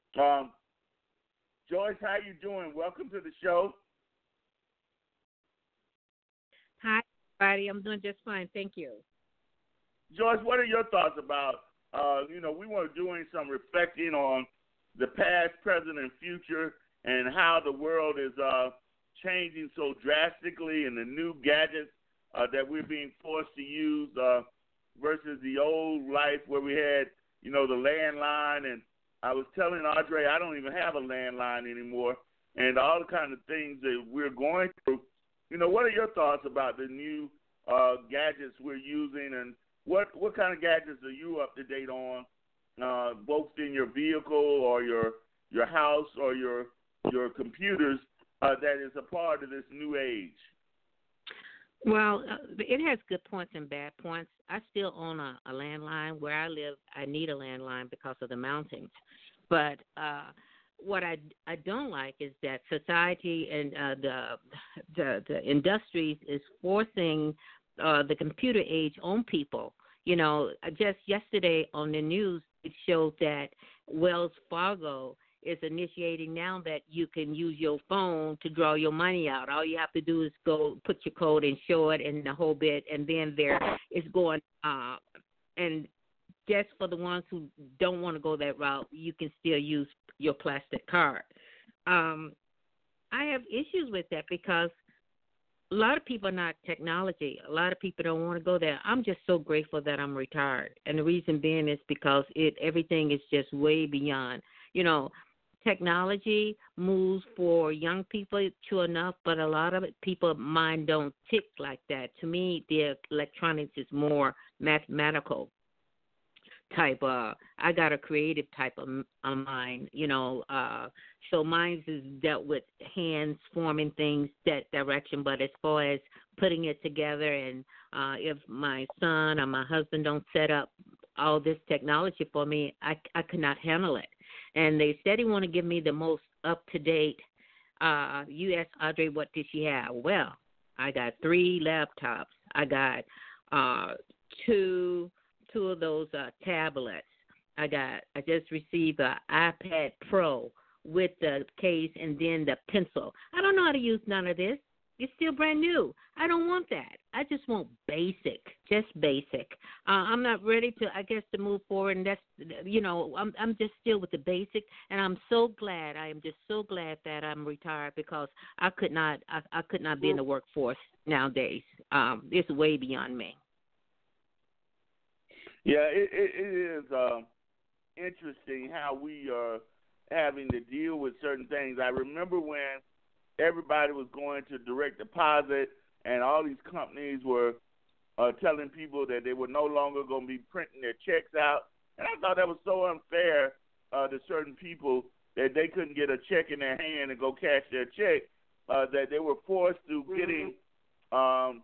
Joyce, how you doing? Welcome to the show. Hi, everybody. I'm doing just fine. Thank you. Joyce, what are your thoughts about, we were doing some reflecting on the past, present, and future, and how the world is changing so drastically, and the new gadgets that we're being forced to use versus the old life where we had, the landline. And I was telling Audrey I don't even have a landline anymore, and all the kind of things that we're going through. What are your thoughts about the new gadgets we're using, and what kind of gadgets are you up to date on, both in your vehicle or your house or your computers that is a part of this new age? Well, it has good points and bad points. I still own a landline. Where I live, I need a landline because of the mountains. But what I don't like is that society and the industries is forcing the computer age on people. Just yesterday on the news, it showed that Wells Fargo is initiating now that you can use your phone to draw your money out. All you have to do is go put your code and show it and the whole bit, and then there it's going. And just for the ones who don't want to go that route, you can still use your plastic card. I have issues with that because a lot of people are not technology. A lot of people don't want to go there. I'm just so grateful that I'm retired. And the reason being is because everything is just way beyond. Technology moves for young people to enough, but a lot of people mind don't tick like that. To me, the electronics is more mathematical type. I got a creative type of mind, so mine is dealt with hands forming things that direction. But as far as putting it together, and if my son or my husband don't set up all this technology for me, I could not handle it. And they said he want to give me the most up-to-date. You asked Audrey, what did she have? Well, I got 3 laptops. I got 2 2 of those tablets. I just received an iPad Pro with the case and then the pencil. I don't know how to use none of this. It's still brand new. I don't want that. I just want basic, just basic. I'm not ready to, I guess, to move forward, and that's, I'm just still with the basic, and I'm so glad. I am just so glad that I'm retired because I could not be in the workforce nowadays. It's way beyond me. Yeah, it is interesting how we are having to deal with certain things. I remember when everybody was going to direct deposit, and all these companies were telling people that they were no longer going to be printing their checks out. And I thought that was so unfair to certain people that they couldn't get a check in their hand and go cash their check, that they were forced to getting an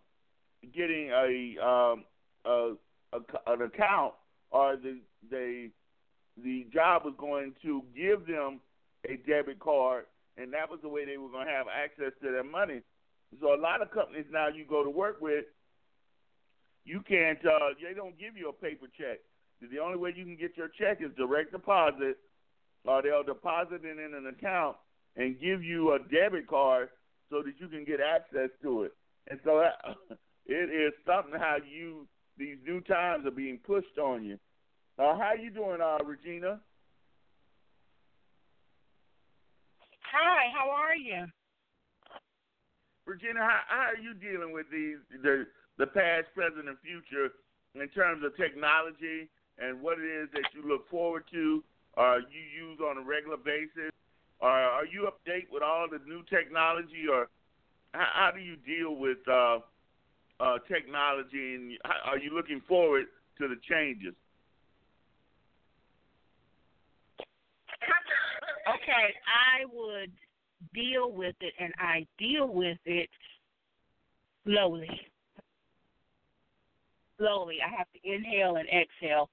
account, or the job was going to give them a debit card, and that was the way they were going to have access to their money. So a lot of companies now you go to work with, you can't, they don't give you a paper check. The only way you can get your check is direct deposit, or they'll deposit it in an account and give you a debit card so that you can get access to it. And so it is something how these new times are being pushed on you. How you doing, Regina? Hi, how are you? Regina, how are you dealing with the past, present, and future in terms of technology and what it is that you look forward to, you use on a regular basis? Are you up to date with all the new technology, or how do you deal with technology, and are you looking forward to the changes? Okay, I would deal with it, and I deal with it slowly. I have to inhale and exhale.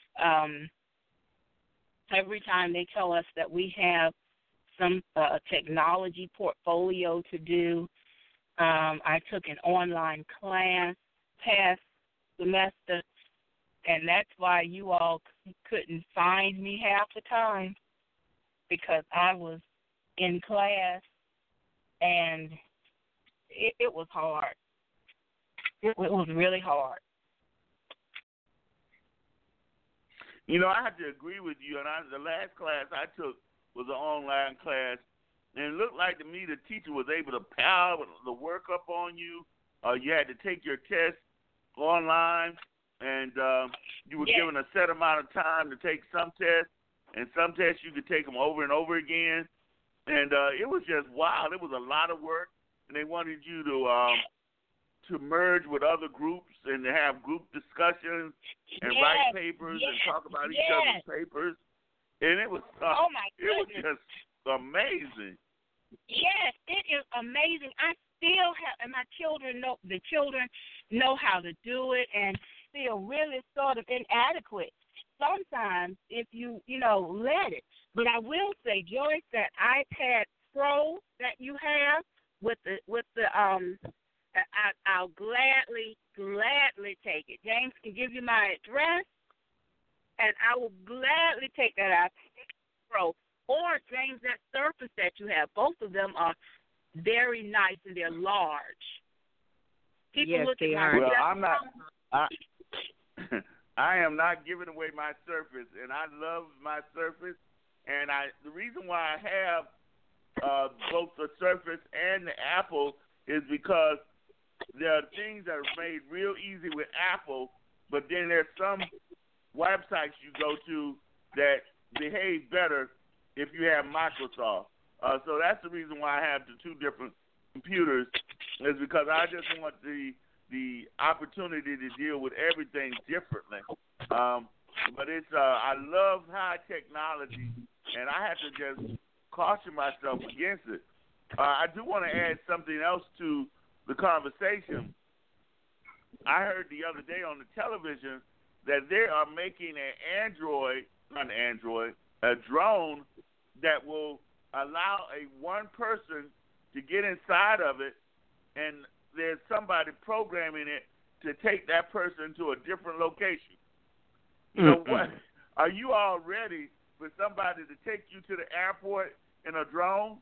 Every time they tell us that we have some technology portfolio to do, I took an online class past semester, and that's why you all couldn't find me half the time, because I was in class, and it was hard. It was really hard. I have to agree with you. And the last class I took was an online class, and it looked like to me the teacher was able to pile the work up on you. You had to take your test online, and you were given a set amount of time to take some tests, and some tests you could take them over and over again. And it was just wild. It was a lot of work, and they wanted you to merge with other groups and to have group discussions and write papers and talk about each other's papers. And it was it was just amazing. Yes, it is amazing. I still have, and my children know how to do it, and feel really sort of inadequate sometimes if you let it. But I will say, Joyce, that iPad Pro that you have with the I'll gladly take it. James can give you my address, and I will gladly take that iPad Pro. Or, James, that Surface that you have. Both of them are very nice, and they're large. Yes, they are. Well, I am not giving away my Surface, and I love my Surface. And the reason why I have both the Surface and the Apple is because there are things that are made real easy with Apple, but then there's some websites you go to that behave better if you have Microsoft. So that's the reason why I have the two different computers, is because I just want the opportunity to deal with everything differently. But it's I love high technology, and I have to just caution myself against it. I do want to add something else to the conversation. I heard the other day on the television that they are making a drone that will allow one person to get inside of it, and there's somebody programming it to take that person to a different location. You know what? Are you all ready for somebody to take you to the airport in a drone?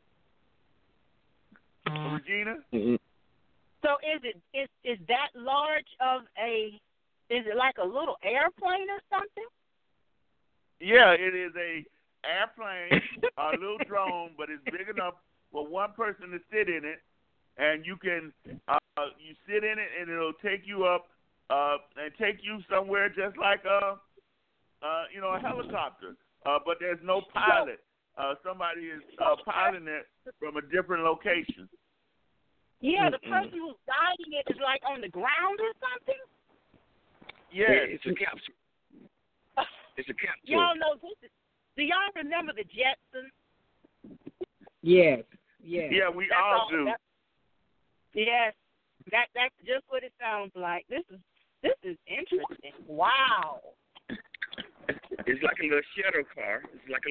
Regina? So is that large of a? Is it like a little airplane or something? Yeah, it is a airplane, a little drone, but it's big enough for one person to sit in it, and you can you sit in it, and it'll take you up and take you somewhere just like a helicopter. But there's no pilot. Somebody is piloting it from a different location. Yeah, the person who's guiding it is like on the ground or something. Yeah, it's a capsule. It's a capsule. Y'all know this. Do y'all remember the Jetsons? Yes. Yes. Yeah, we all do. Yes, that's just what it sounds like. This is interesting. Wow. It's like a little shuttle car.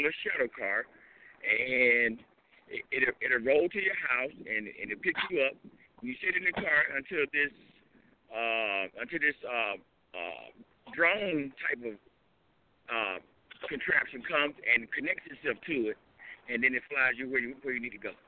And it'll roll to your house and it'll pick you up. You sit in the car until this drone type of contraption comes and connects itself to it, and then it flies you where you need to go.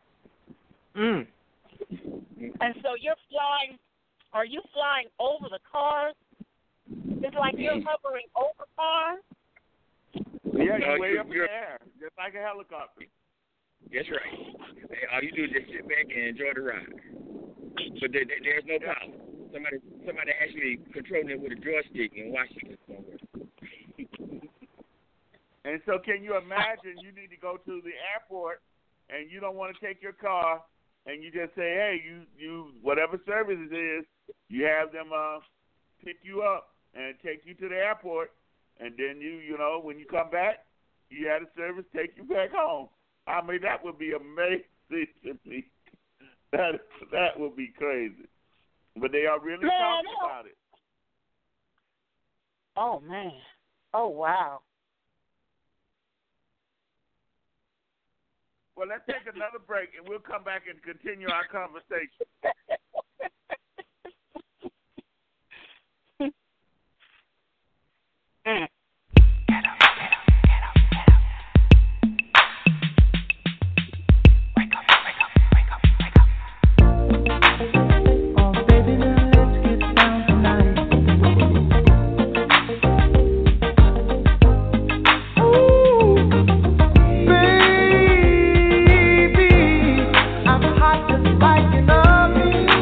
And so you're flying. Are you flying over the cars? It's like you're hovering over cars. Yeah, you're way up in the air, just like a helicopter. That's right. All you do is just sit back and enjoy the ride. But there's no power. Somebody actually controlling it with a joystick and watching it somewhere. And so can you imagine you need to go to the airport and you don't want to take your car and you just say, hey, you whatever service it is, you have them pick you up and take you to the airport, and then you know, when you come back, you have a service take you back home. I mean, that would be amazing to me. That would be crazy. But they are really talking about it. Oh, man. Oh, wow. Well, let's take another break, and we'll come back and continue our conversation. Like you love me.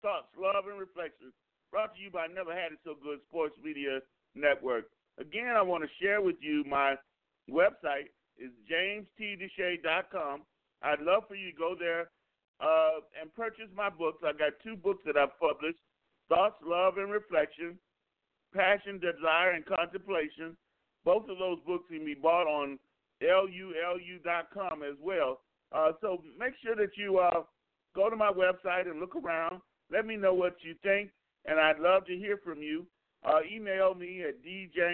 Thoughts, Love, and Reflections, brought to you by Never Had It So Good Sports Media Network. Again, I want to share with you my website is jamestdeshay.com. I'd love for you to go there and purchase my books. I got 2 books that I've published, Thoughts, Love, and Reflection, Passion, Desire, and Contemplation. Both of those books can be bought on lulu.com as well. So make sure that you go to my website and look around. Let me know what you think, and I'd love to hear from you. Email me at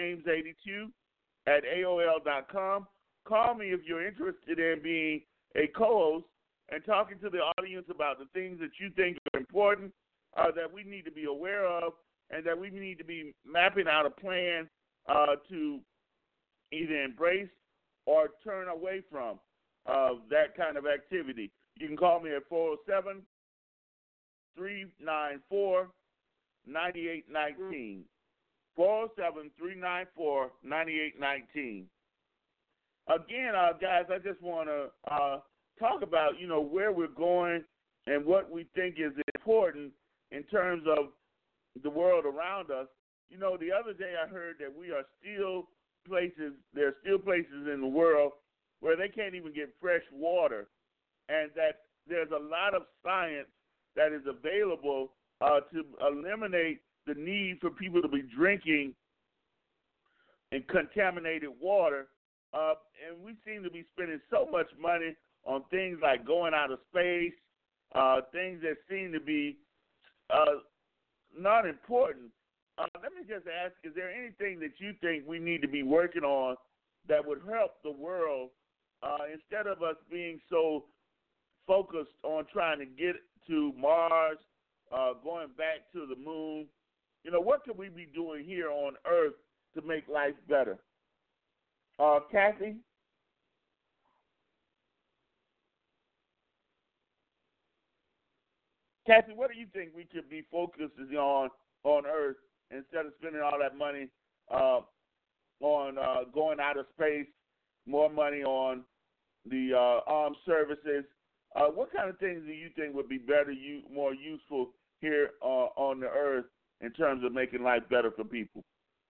djames82@aol.com. Call me if you're interested in being a co-host and talking to the audience about the things that you think are important, that we need to be aware of, and that we need to be mapping out a plan to either embrace or turn away from that kind of activity. You can call me at 407-394-9819. 407-394-9819. Again, guys, I just want to talk about, where we're going and what we think is important in terms of the world around us. The other day I heard that there are still places in the world where they can't even get fresh water, and that there's a lot of science that is available to eliminate the need for people to be drinking in contaminated water. And we seem to be spending so much money on things like going out of space, things that seem to be not important. Let me just ask, is there anything that you think we need to be working on that would help the world instead of us being so focused on trying to get to Mars, going back to the moon? What could we be doing here on Earth to make life better? Kathy? Kathy, what do you think we could be focusing on Earth instead of spending all that money on going out of space, more money on the armed services? What kind of things do you think would be better, more useful here on the Earth in terms of making life better for people?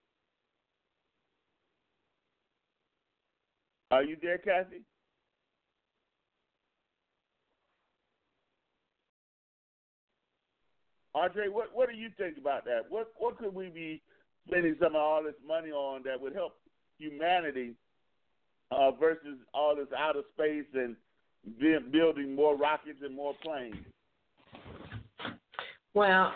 Are you there, Kathy? Andre, what do you think about that? What could we be spending some of all this money on that would help humanity versus all this outer space and building more rockets and more planes? Well,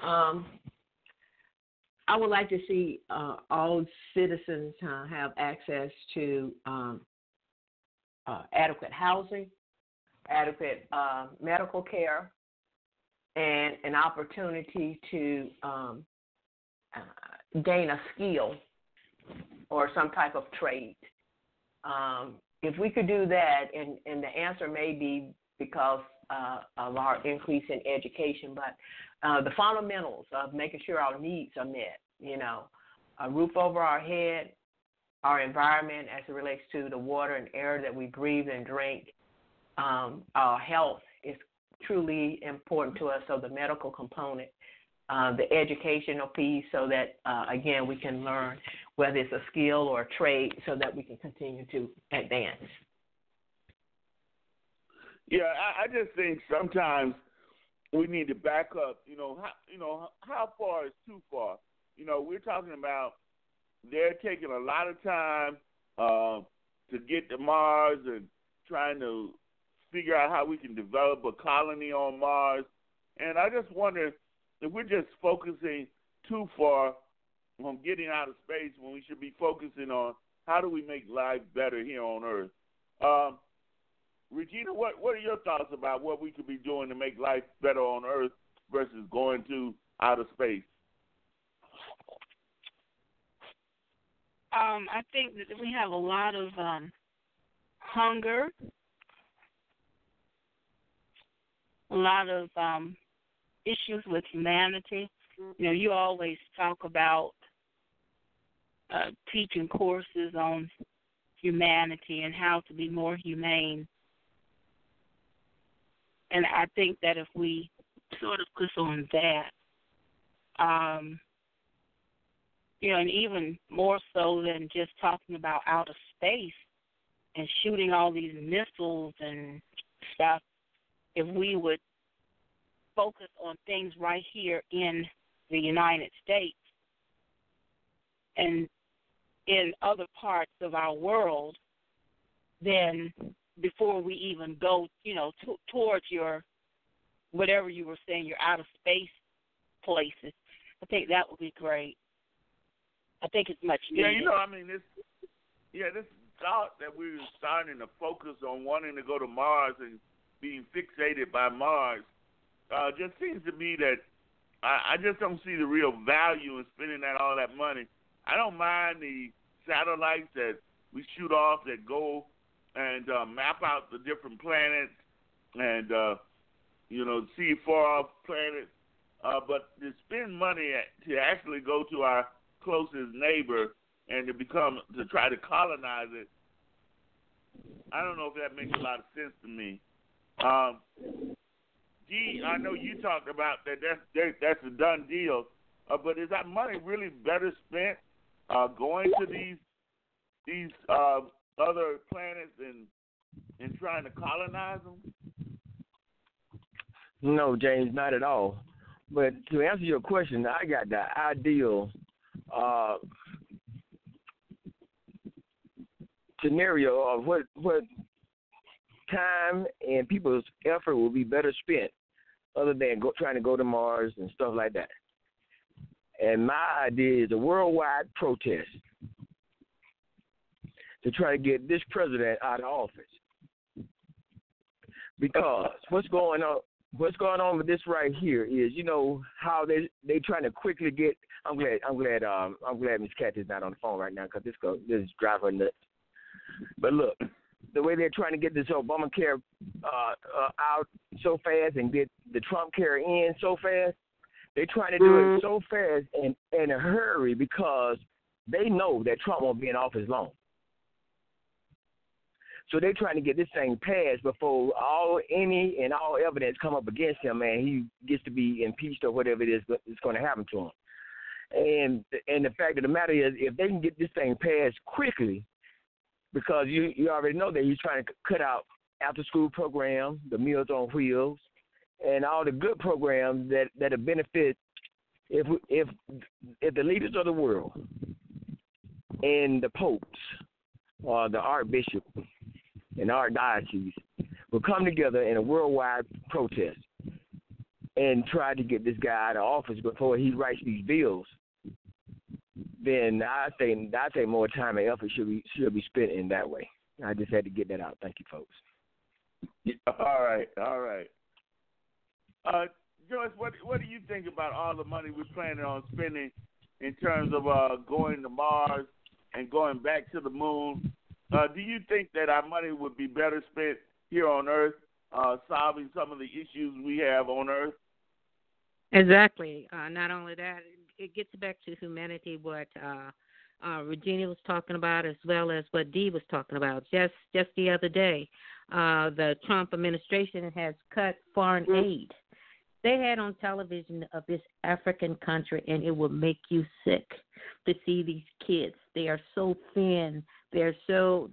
I would like to see all citizens have access to adequate housing, adequate medical care, and an opportunity to gain a skill or some type of trade. If we could do that, and the answer may be because of our increase in education, but the fundamentals of making sure our needs are met, a roof over our head, our environment as it relates to the water and air that we breathe and drink, our health is truly important to us, so the medical component, the educational piece, so that, again, we can learn whether it's a skill or a trade so that we can continue to advance. Yeah, I just think sometimes we need to back up. How far is too far? We're talking about they're taking a lot of time to get to Mars and trying to figure out how we can develop a colony on Mars. And I just wonder if we're just focusing too far on getting out of space when we should be focusing on how do we make life better here on Earth. Regina, what are your thoughts about what we could be doing to make life better on Earth versus going to outer space? I think that we have a lot of hunger, a lot of issues with humanity. You always talk about teaching courses on humanity and how to be more humane. And I think that if we sort of focus on that. And even more so than just talking about outer space and shooting all these missiles and stuff, if we would focus on things right here in the United States and in other parts of our world, then before we even go, towards your, whatever you were saying, your outer space places, I think that would be great. I think it's much needed. This thought that we were starting to focus on wanting to go to Mars and being fixated by Mars just seems to me that I just don't see the real value in spending all that money. I don't mind the satellites that we shoot off that go and map out the different planets and, see far-off planets. But to spend money to actually go to our closest neighbor and to try to colonize it, I don't know if that makes a lot of sense to me. Dee, I know you talked about that's a done deal, but is that money really better spent going to these other planets and trying to colonize them? No, James, not at all. But to answer your question, I got the ideal scenario of what time and people's effort will be better spent other than trying to go to Mars and stuff like that. And my idea is a worldwide protest to try to get this president out of office. Because what's going on with this right here is, how they trying to quickly get. I'm glad Miss Kathy's not on the phone right now because this is driving her nuts. But look, the way they're trying to get this Obamacare out so fast and get the Trump care in so fast, they're trying to do it so fast and in a hurry because they know that Trump won't be in office long. So they're trying to get this thing passed before all evidence come up against him and he gets to be impeached or whatever it is that's going to happen to him. And the fact of the matter is, if they can get this thing passed quickly, because you already know that he's trying to cut out after-school programs, the Meals on Wheels, and all the good programs that benefit if the leaders of the world and the popes or the archbishop and archdiocese will come together in a worldwide protest and try to get this guy out of office before he writes these bills, then I think more time and effort should be spent in that way. I just had to get that out. Thank you, folks. All right. Joyce, what do you think about all the money we're planning on spending in terms of going to Mars and going back to the moon? Do you think that our money would be better spent here on Earth, solving some of the issues we have on Earth? Exactly. Not only that, it gets back to humanity, what Regina was talking about, as well as what Dee was talking about. Just the other day, the Trump administration has cut foreign aid. They had on television of this African country, and it will make you sick to see these kids. They are so thin. They're so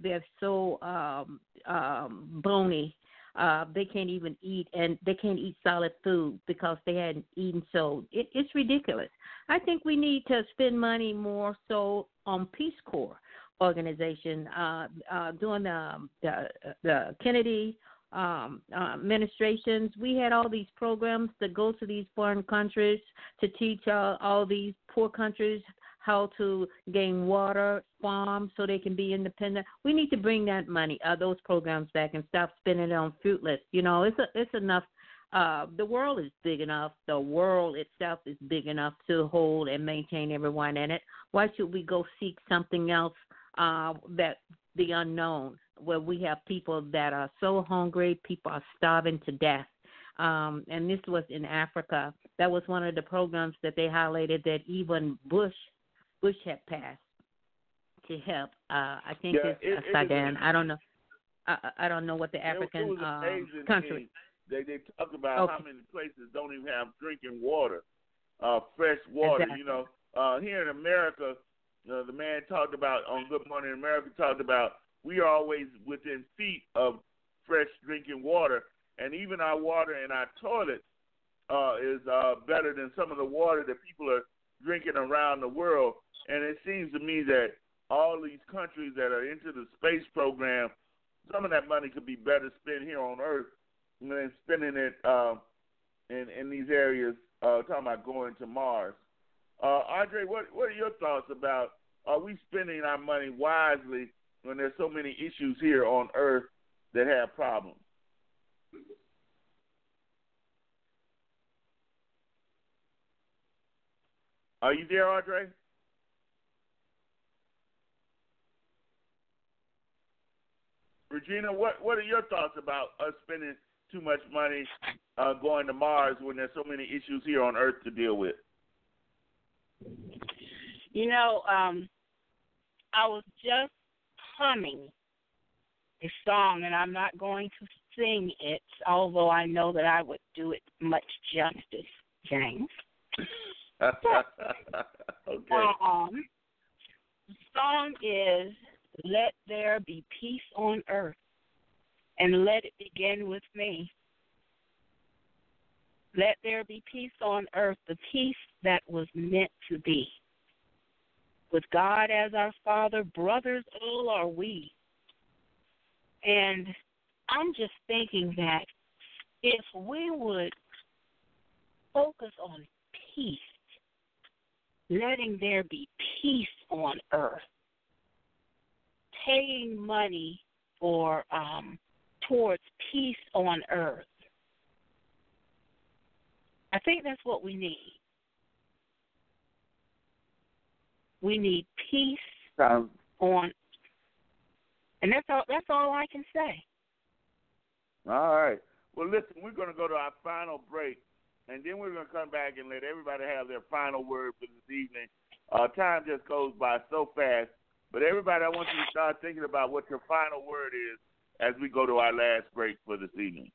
bony. They can't even eat, and they can't eat solid food because they hadn't eaten. So it's ridiculous. I think we need to spend money more so on Peace Corps organization, doing the Kennedy administrations. We had all these programs that go to these foreign countries to teach all these poor countries how to gain water, farm, so they can be independent. We need to bring that money, those programs back, and stop spending it on fruitless. It's enough. The world is big enough. The world itself is big enough to hold and maintain everyone in it. Why should we go seek something else that the unknown, where we have people that are so hungry, people are starving to death. And this was in Africa. That was one of the programs that they highlighted that even Bush had passed to help. I think it's Sudan. I don't know. I don't know what the African country. They talk about how many places don't even have drinking water, fresh water. Exactly. You know, here in America, the man talked about on Good Morning America talked about we are always within feet of fresh drinking water, and even our water in our toilets is better than some of the water that people are drinking around the world. And it seems to me that all these countries that are into the space program, some of that money could be better spent here on Earth than spending it in these areas, talking about going to Mars. Andre, what are your thoughts about, are we spending our money wisely when there's so many issues here on Earth that have problems? Are you there, Andre? Regina, what are your thoughts about us spending too much money going to Mars when there's so many issues here on Earth to deal with? You know, I was just humming a song, and I'm not going to sing it, although I know that I would do it much justice, James. Okay. The song is "Let There Be Peace on Earth," and let it begin with me. Let there be peace on earth, the peace that was meant to be. With God as our Father, brothers all are we. And I'm just thinking that if we would focus on peace, letting there be peace on earth, paying money for towards peace on earth, I think that's what we need. We need peace on, and that's all I can say. All right. Well, listen, we're going to go to our final break, and then we're going to come back and let everybody have their final word for this evening. Time just goes by so fast, but everybody, I want you to start thinking about what your final word is as we go to our last break for this evening.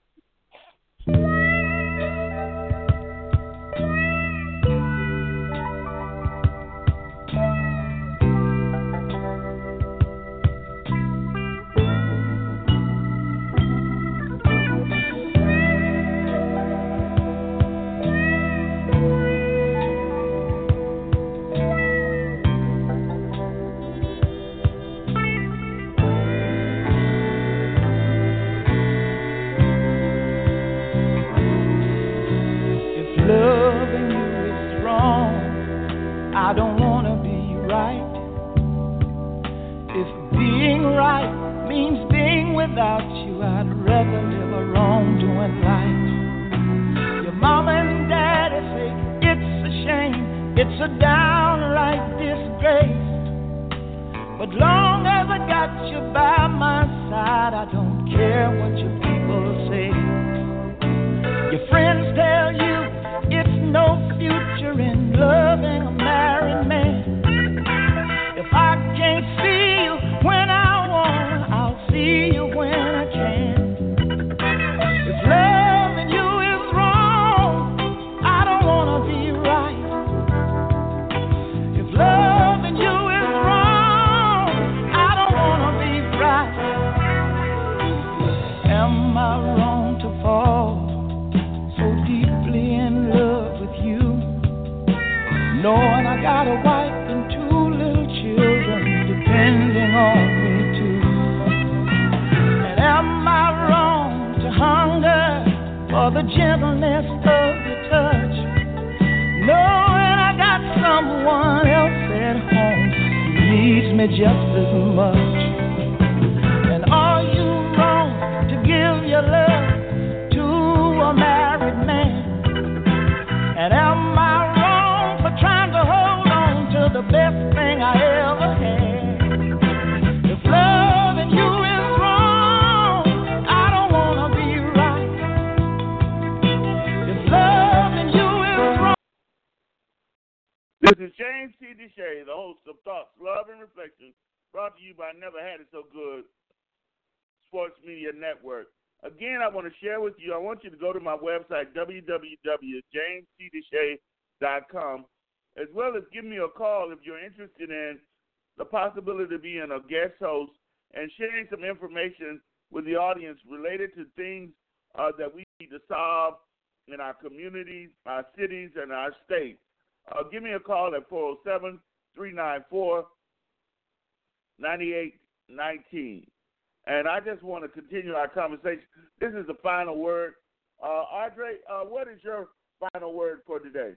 I don't want to be right. If being right means being without you, I'd rather live a wrongdoing life. Your mama and daddy say it's a shame, it's a downright disgrace. But long as I got you by my side, I don't care what your people say. Your friends tell you it's no future in loving a married man. If I can't see you when I want, I'll see you when I can. If loving you is wrong, I don't want to be right. If loving you is wrong, I don't want to be right. Am I wrong to fall so deeply in love with you, knowing I got a wife and 2 little children depending on me too? And am I wrong to hunger for the gentleness of your touch, knowing I got someone else at home who needs me just as much? And are you wrong to give your love to a married man? And am I wrong for trying to hold on to the best thing I ever had? If loving you is wrong, I don't want to be right. If loving you is wrong. This is James T. Deshay, the host of Thoughts, Love, and Reflection, brought to you by Never Had It So Good Sports Media Network. Again, I want to share with you, I want you to go to my website, www.jamestdeshay.com, as well as give me a call if you're interested in the possibility of being a guest host and sharing some information with the audience related to things that we need to solve in our communities, our cities, and our state. Give me a call at 407-394-9819. And I just want to continue our conversation. This is the final word. Audrey, what is your final word for today?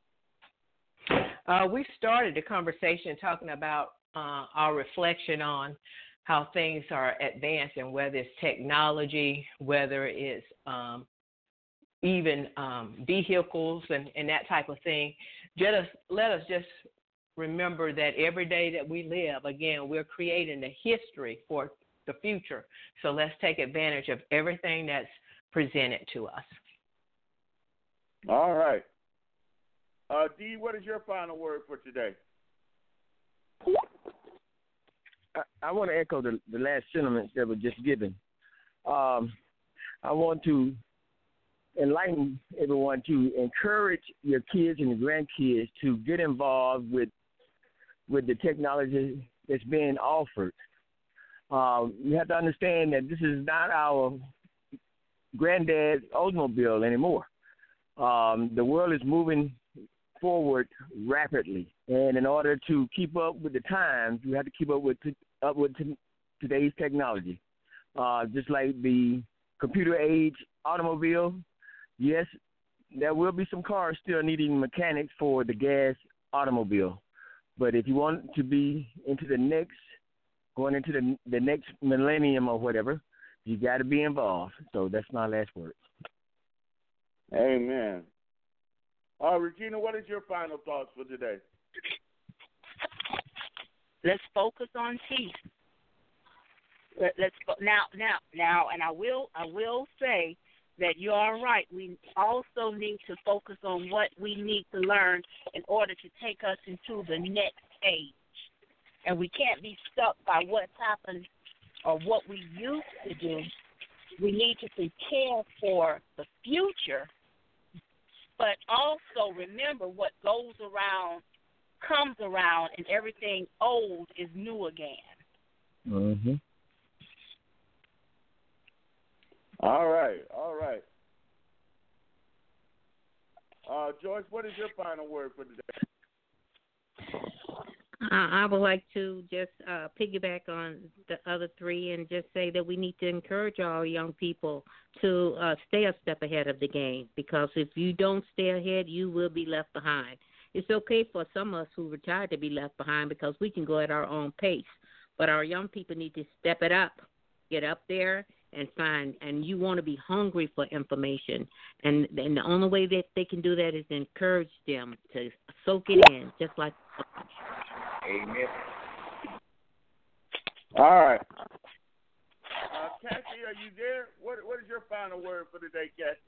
We started the conversation talking about our reflection on how things are advancing, whether it's technology, whether it's even vehicles and that type of thing. Let us just remember that every day that we live, again, we're creating a history for the future. So let's take advantage of everything that's presented to us. All right. Dee, what is your final word for today? I want to echo the last sentiments that were just given. I want to enlighten everyone to encourage your kids and your grandkids to get involved with the technology that's being offered. You have to understand that this is not our granddad's Oldsmobile anymore. The world is moving forward rapidly, and in order to keep up with the times, you have to keep up with today's technology. Just like the computer age automobile, yes, there will be some cars still needing mechanics for the gas automobile. But if you want to be going into the next millennium or whatever, you got to be involved. So that's my last word. Amen. Regina, what is your final thoughts for today? Let's focus on peace. Let's go now, and I will say that you are right. We also need to focus on what we need to learn in order to take us into the next stage. And we can't be stuck by what's happened or what we used to do. We need to prepare for the future, but also remember what goes around comes around, and everything old is new again. Mm-hmm. All right. Joyce, what is your final word for today? I would like to just piggyback on the other three and just say that we need to encourage our young people to stay a step ahead of the game, because if you don't stay ahead, you will be left behind. It's okay for some of us who retired to be left behind because we can go at our own pace, but our young people need to step it up, get up there, and you want to be hungry for information. And the only way that they can do that is encourage them to soak it in, just like. Amen. All right. Cassie, are you there? What is your final word for today, Cassie?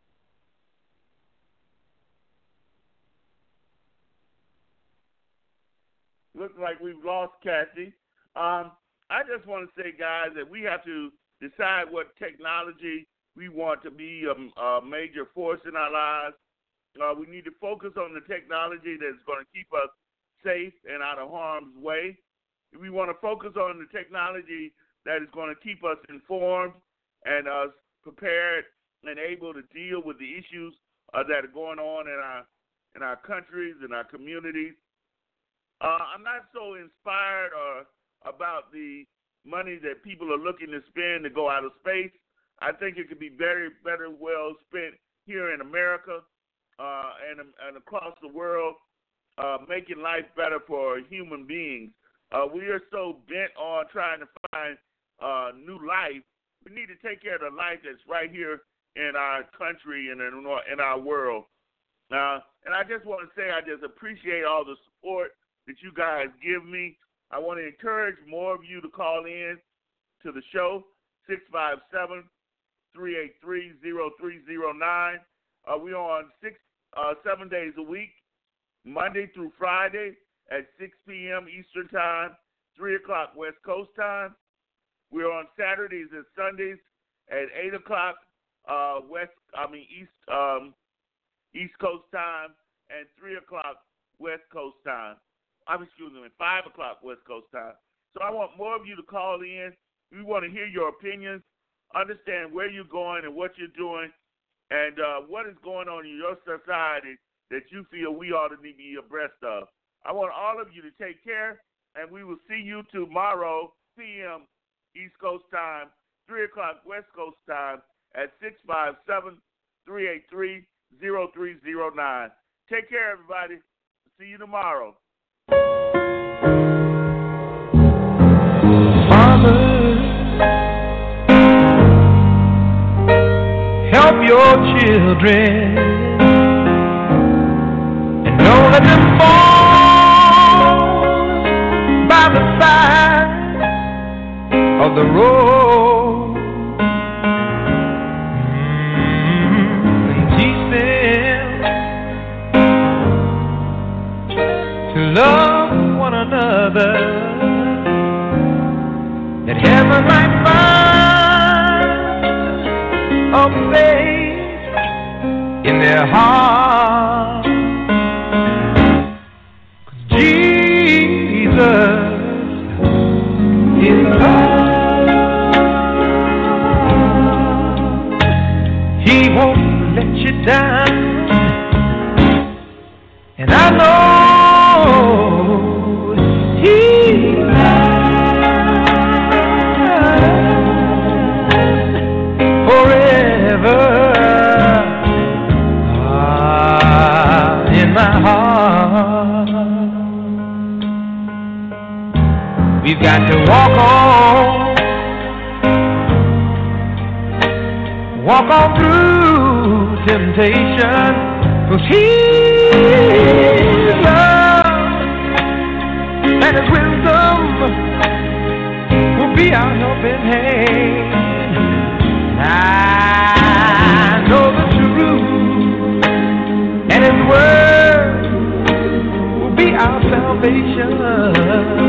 Looks like we've lost Cassie. I just want to say, guys, that we have to decide what technology we want to be a major force in our lives. We need to focus on the technology that's going to keep us safe and out of harm's way. We want to focus on the technology that is going to keep us informed and us prepared and able to deal with the issues that are going on in our countries and our communities. I'm not so inspired about the money that people are looking to spend to go out of space. I think it could be better well spent here in America and across the world, making life better for human beings. We are so bent on trying to find new life. We need to take care of the life that's right here in our country and in our world. And I just want to say I just appreciate all the support that you guys give me. I want to encourage more of you to call in to the show, 657-383-0309. We're on 7 days a week, Monday through Friday at 6 p.m. Eastern Time, 3 o'clock West Coast Time. We're on Saturdays and Sundays at 8 o'clock East Coast time, and 3 o'clock West Coast time. 5 o'clock West Coast time. So I want more of you to call in. We want to hear your opinions, understand where you're going and what you're doing, and what is going on in your society that you feel we ought to be abreast of. I want all of you to take care, and we will see you tomorrow, p.m. East Coast time, 3 o'clock West Coast time at 657-383-0309. Take care, everybody. See you tomorrow. Fathers, help your children and don't let them fall by the side of the road. And teach them to love one another, that heaven might find a place in their heart. 'Cause Jesus is love. He won't let you down, and I know He's forever in my heart. We've got to walk on through temptation, 'cause His love and His wisdom will be our helping hand. I know the truth, and His word will be our salvation.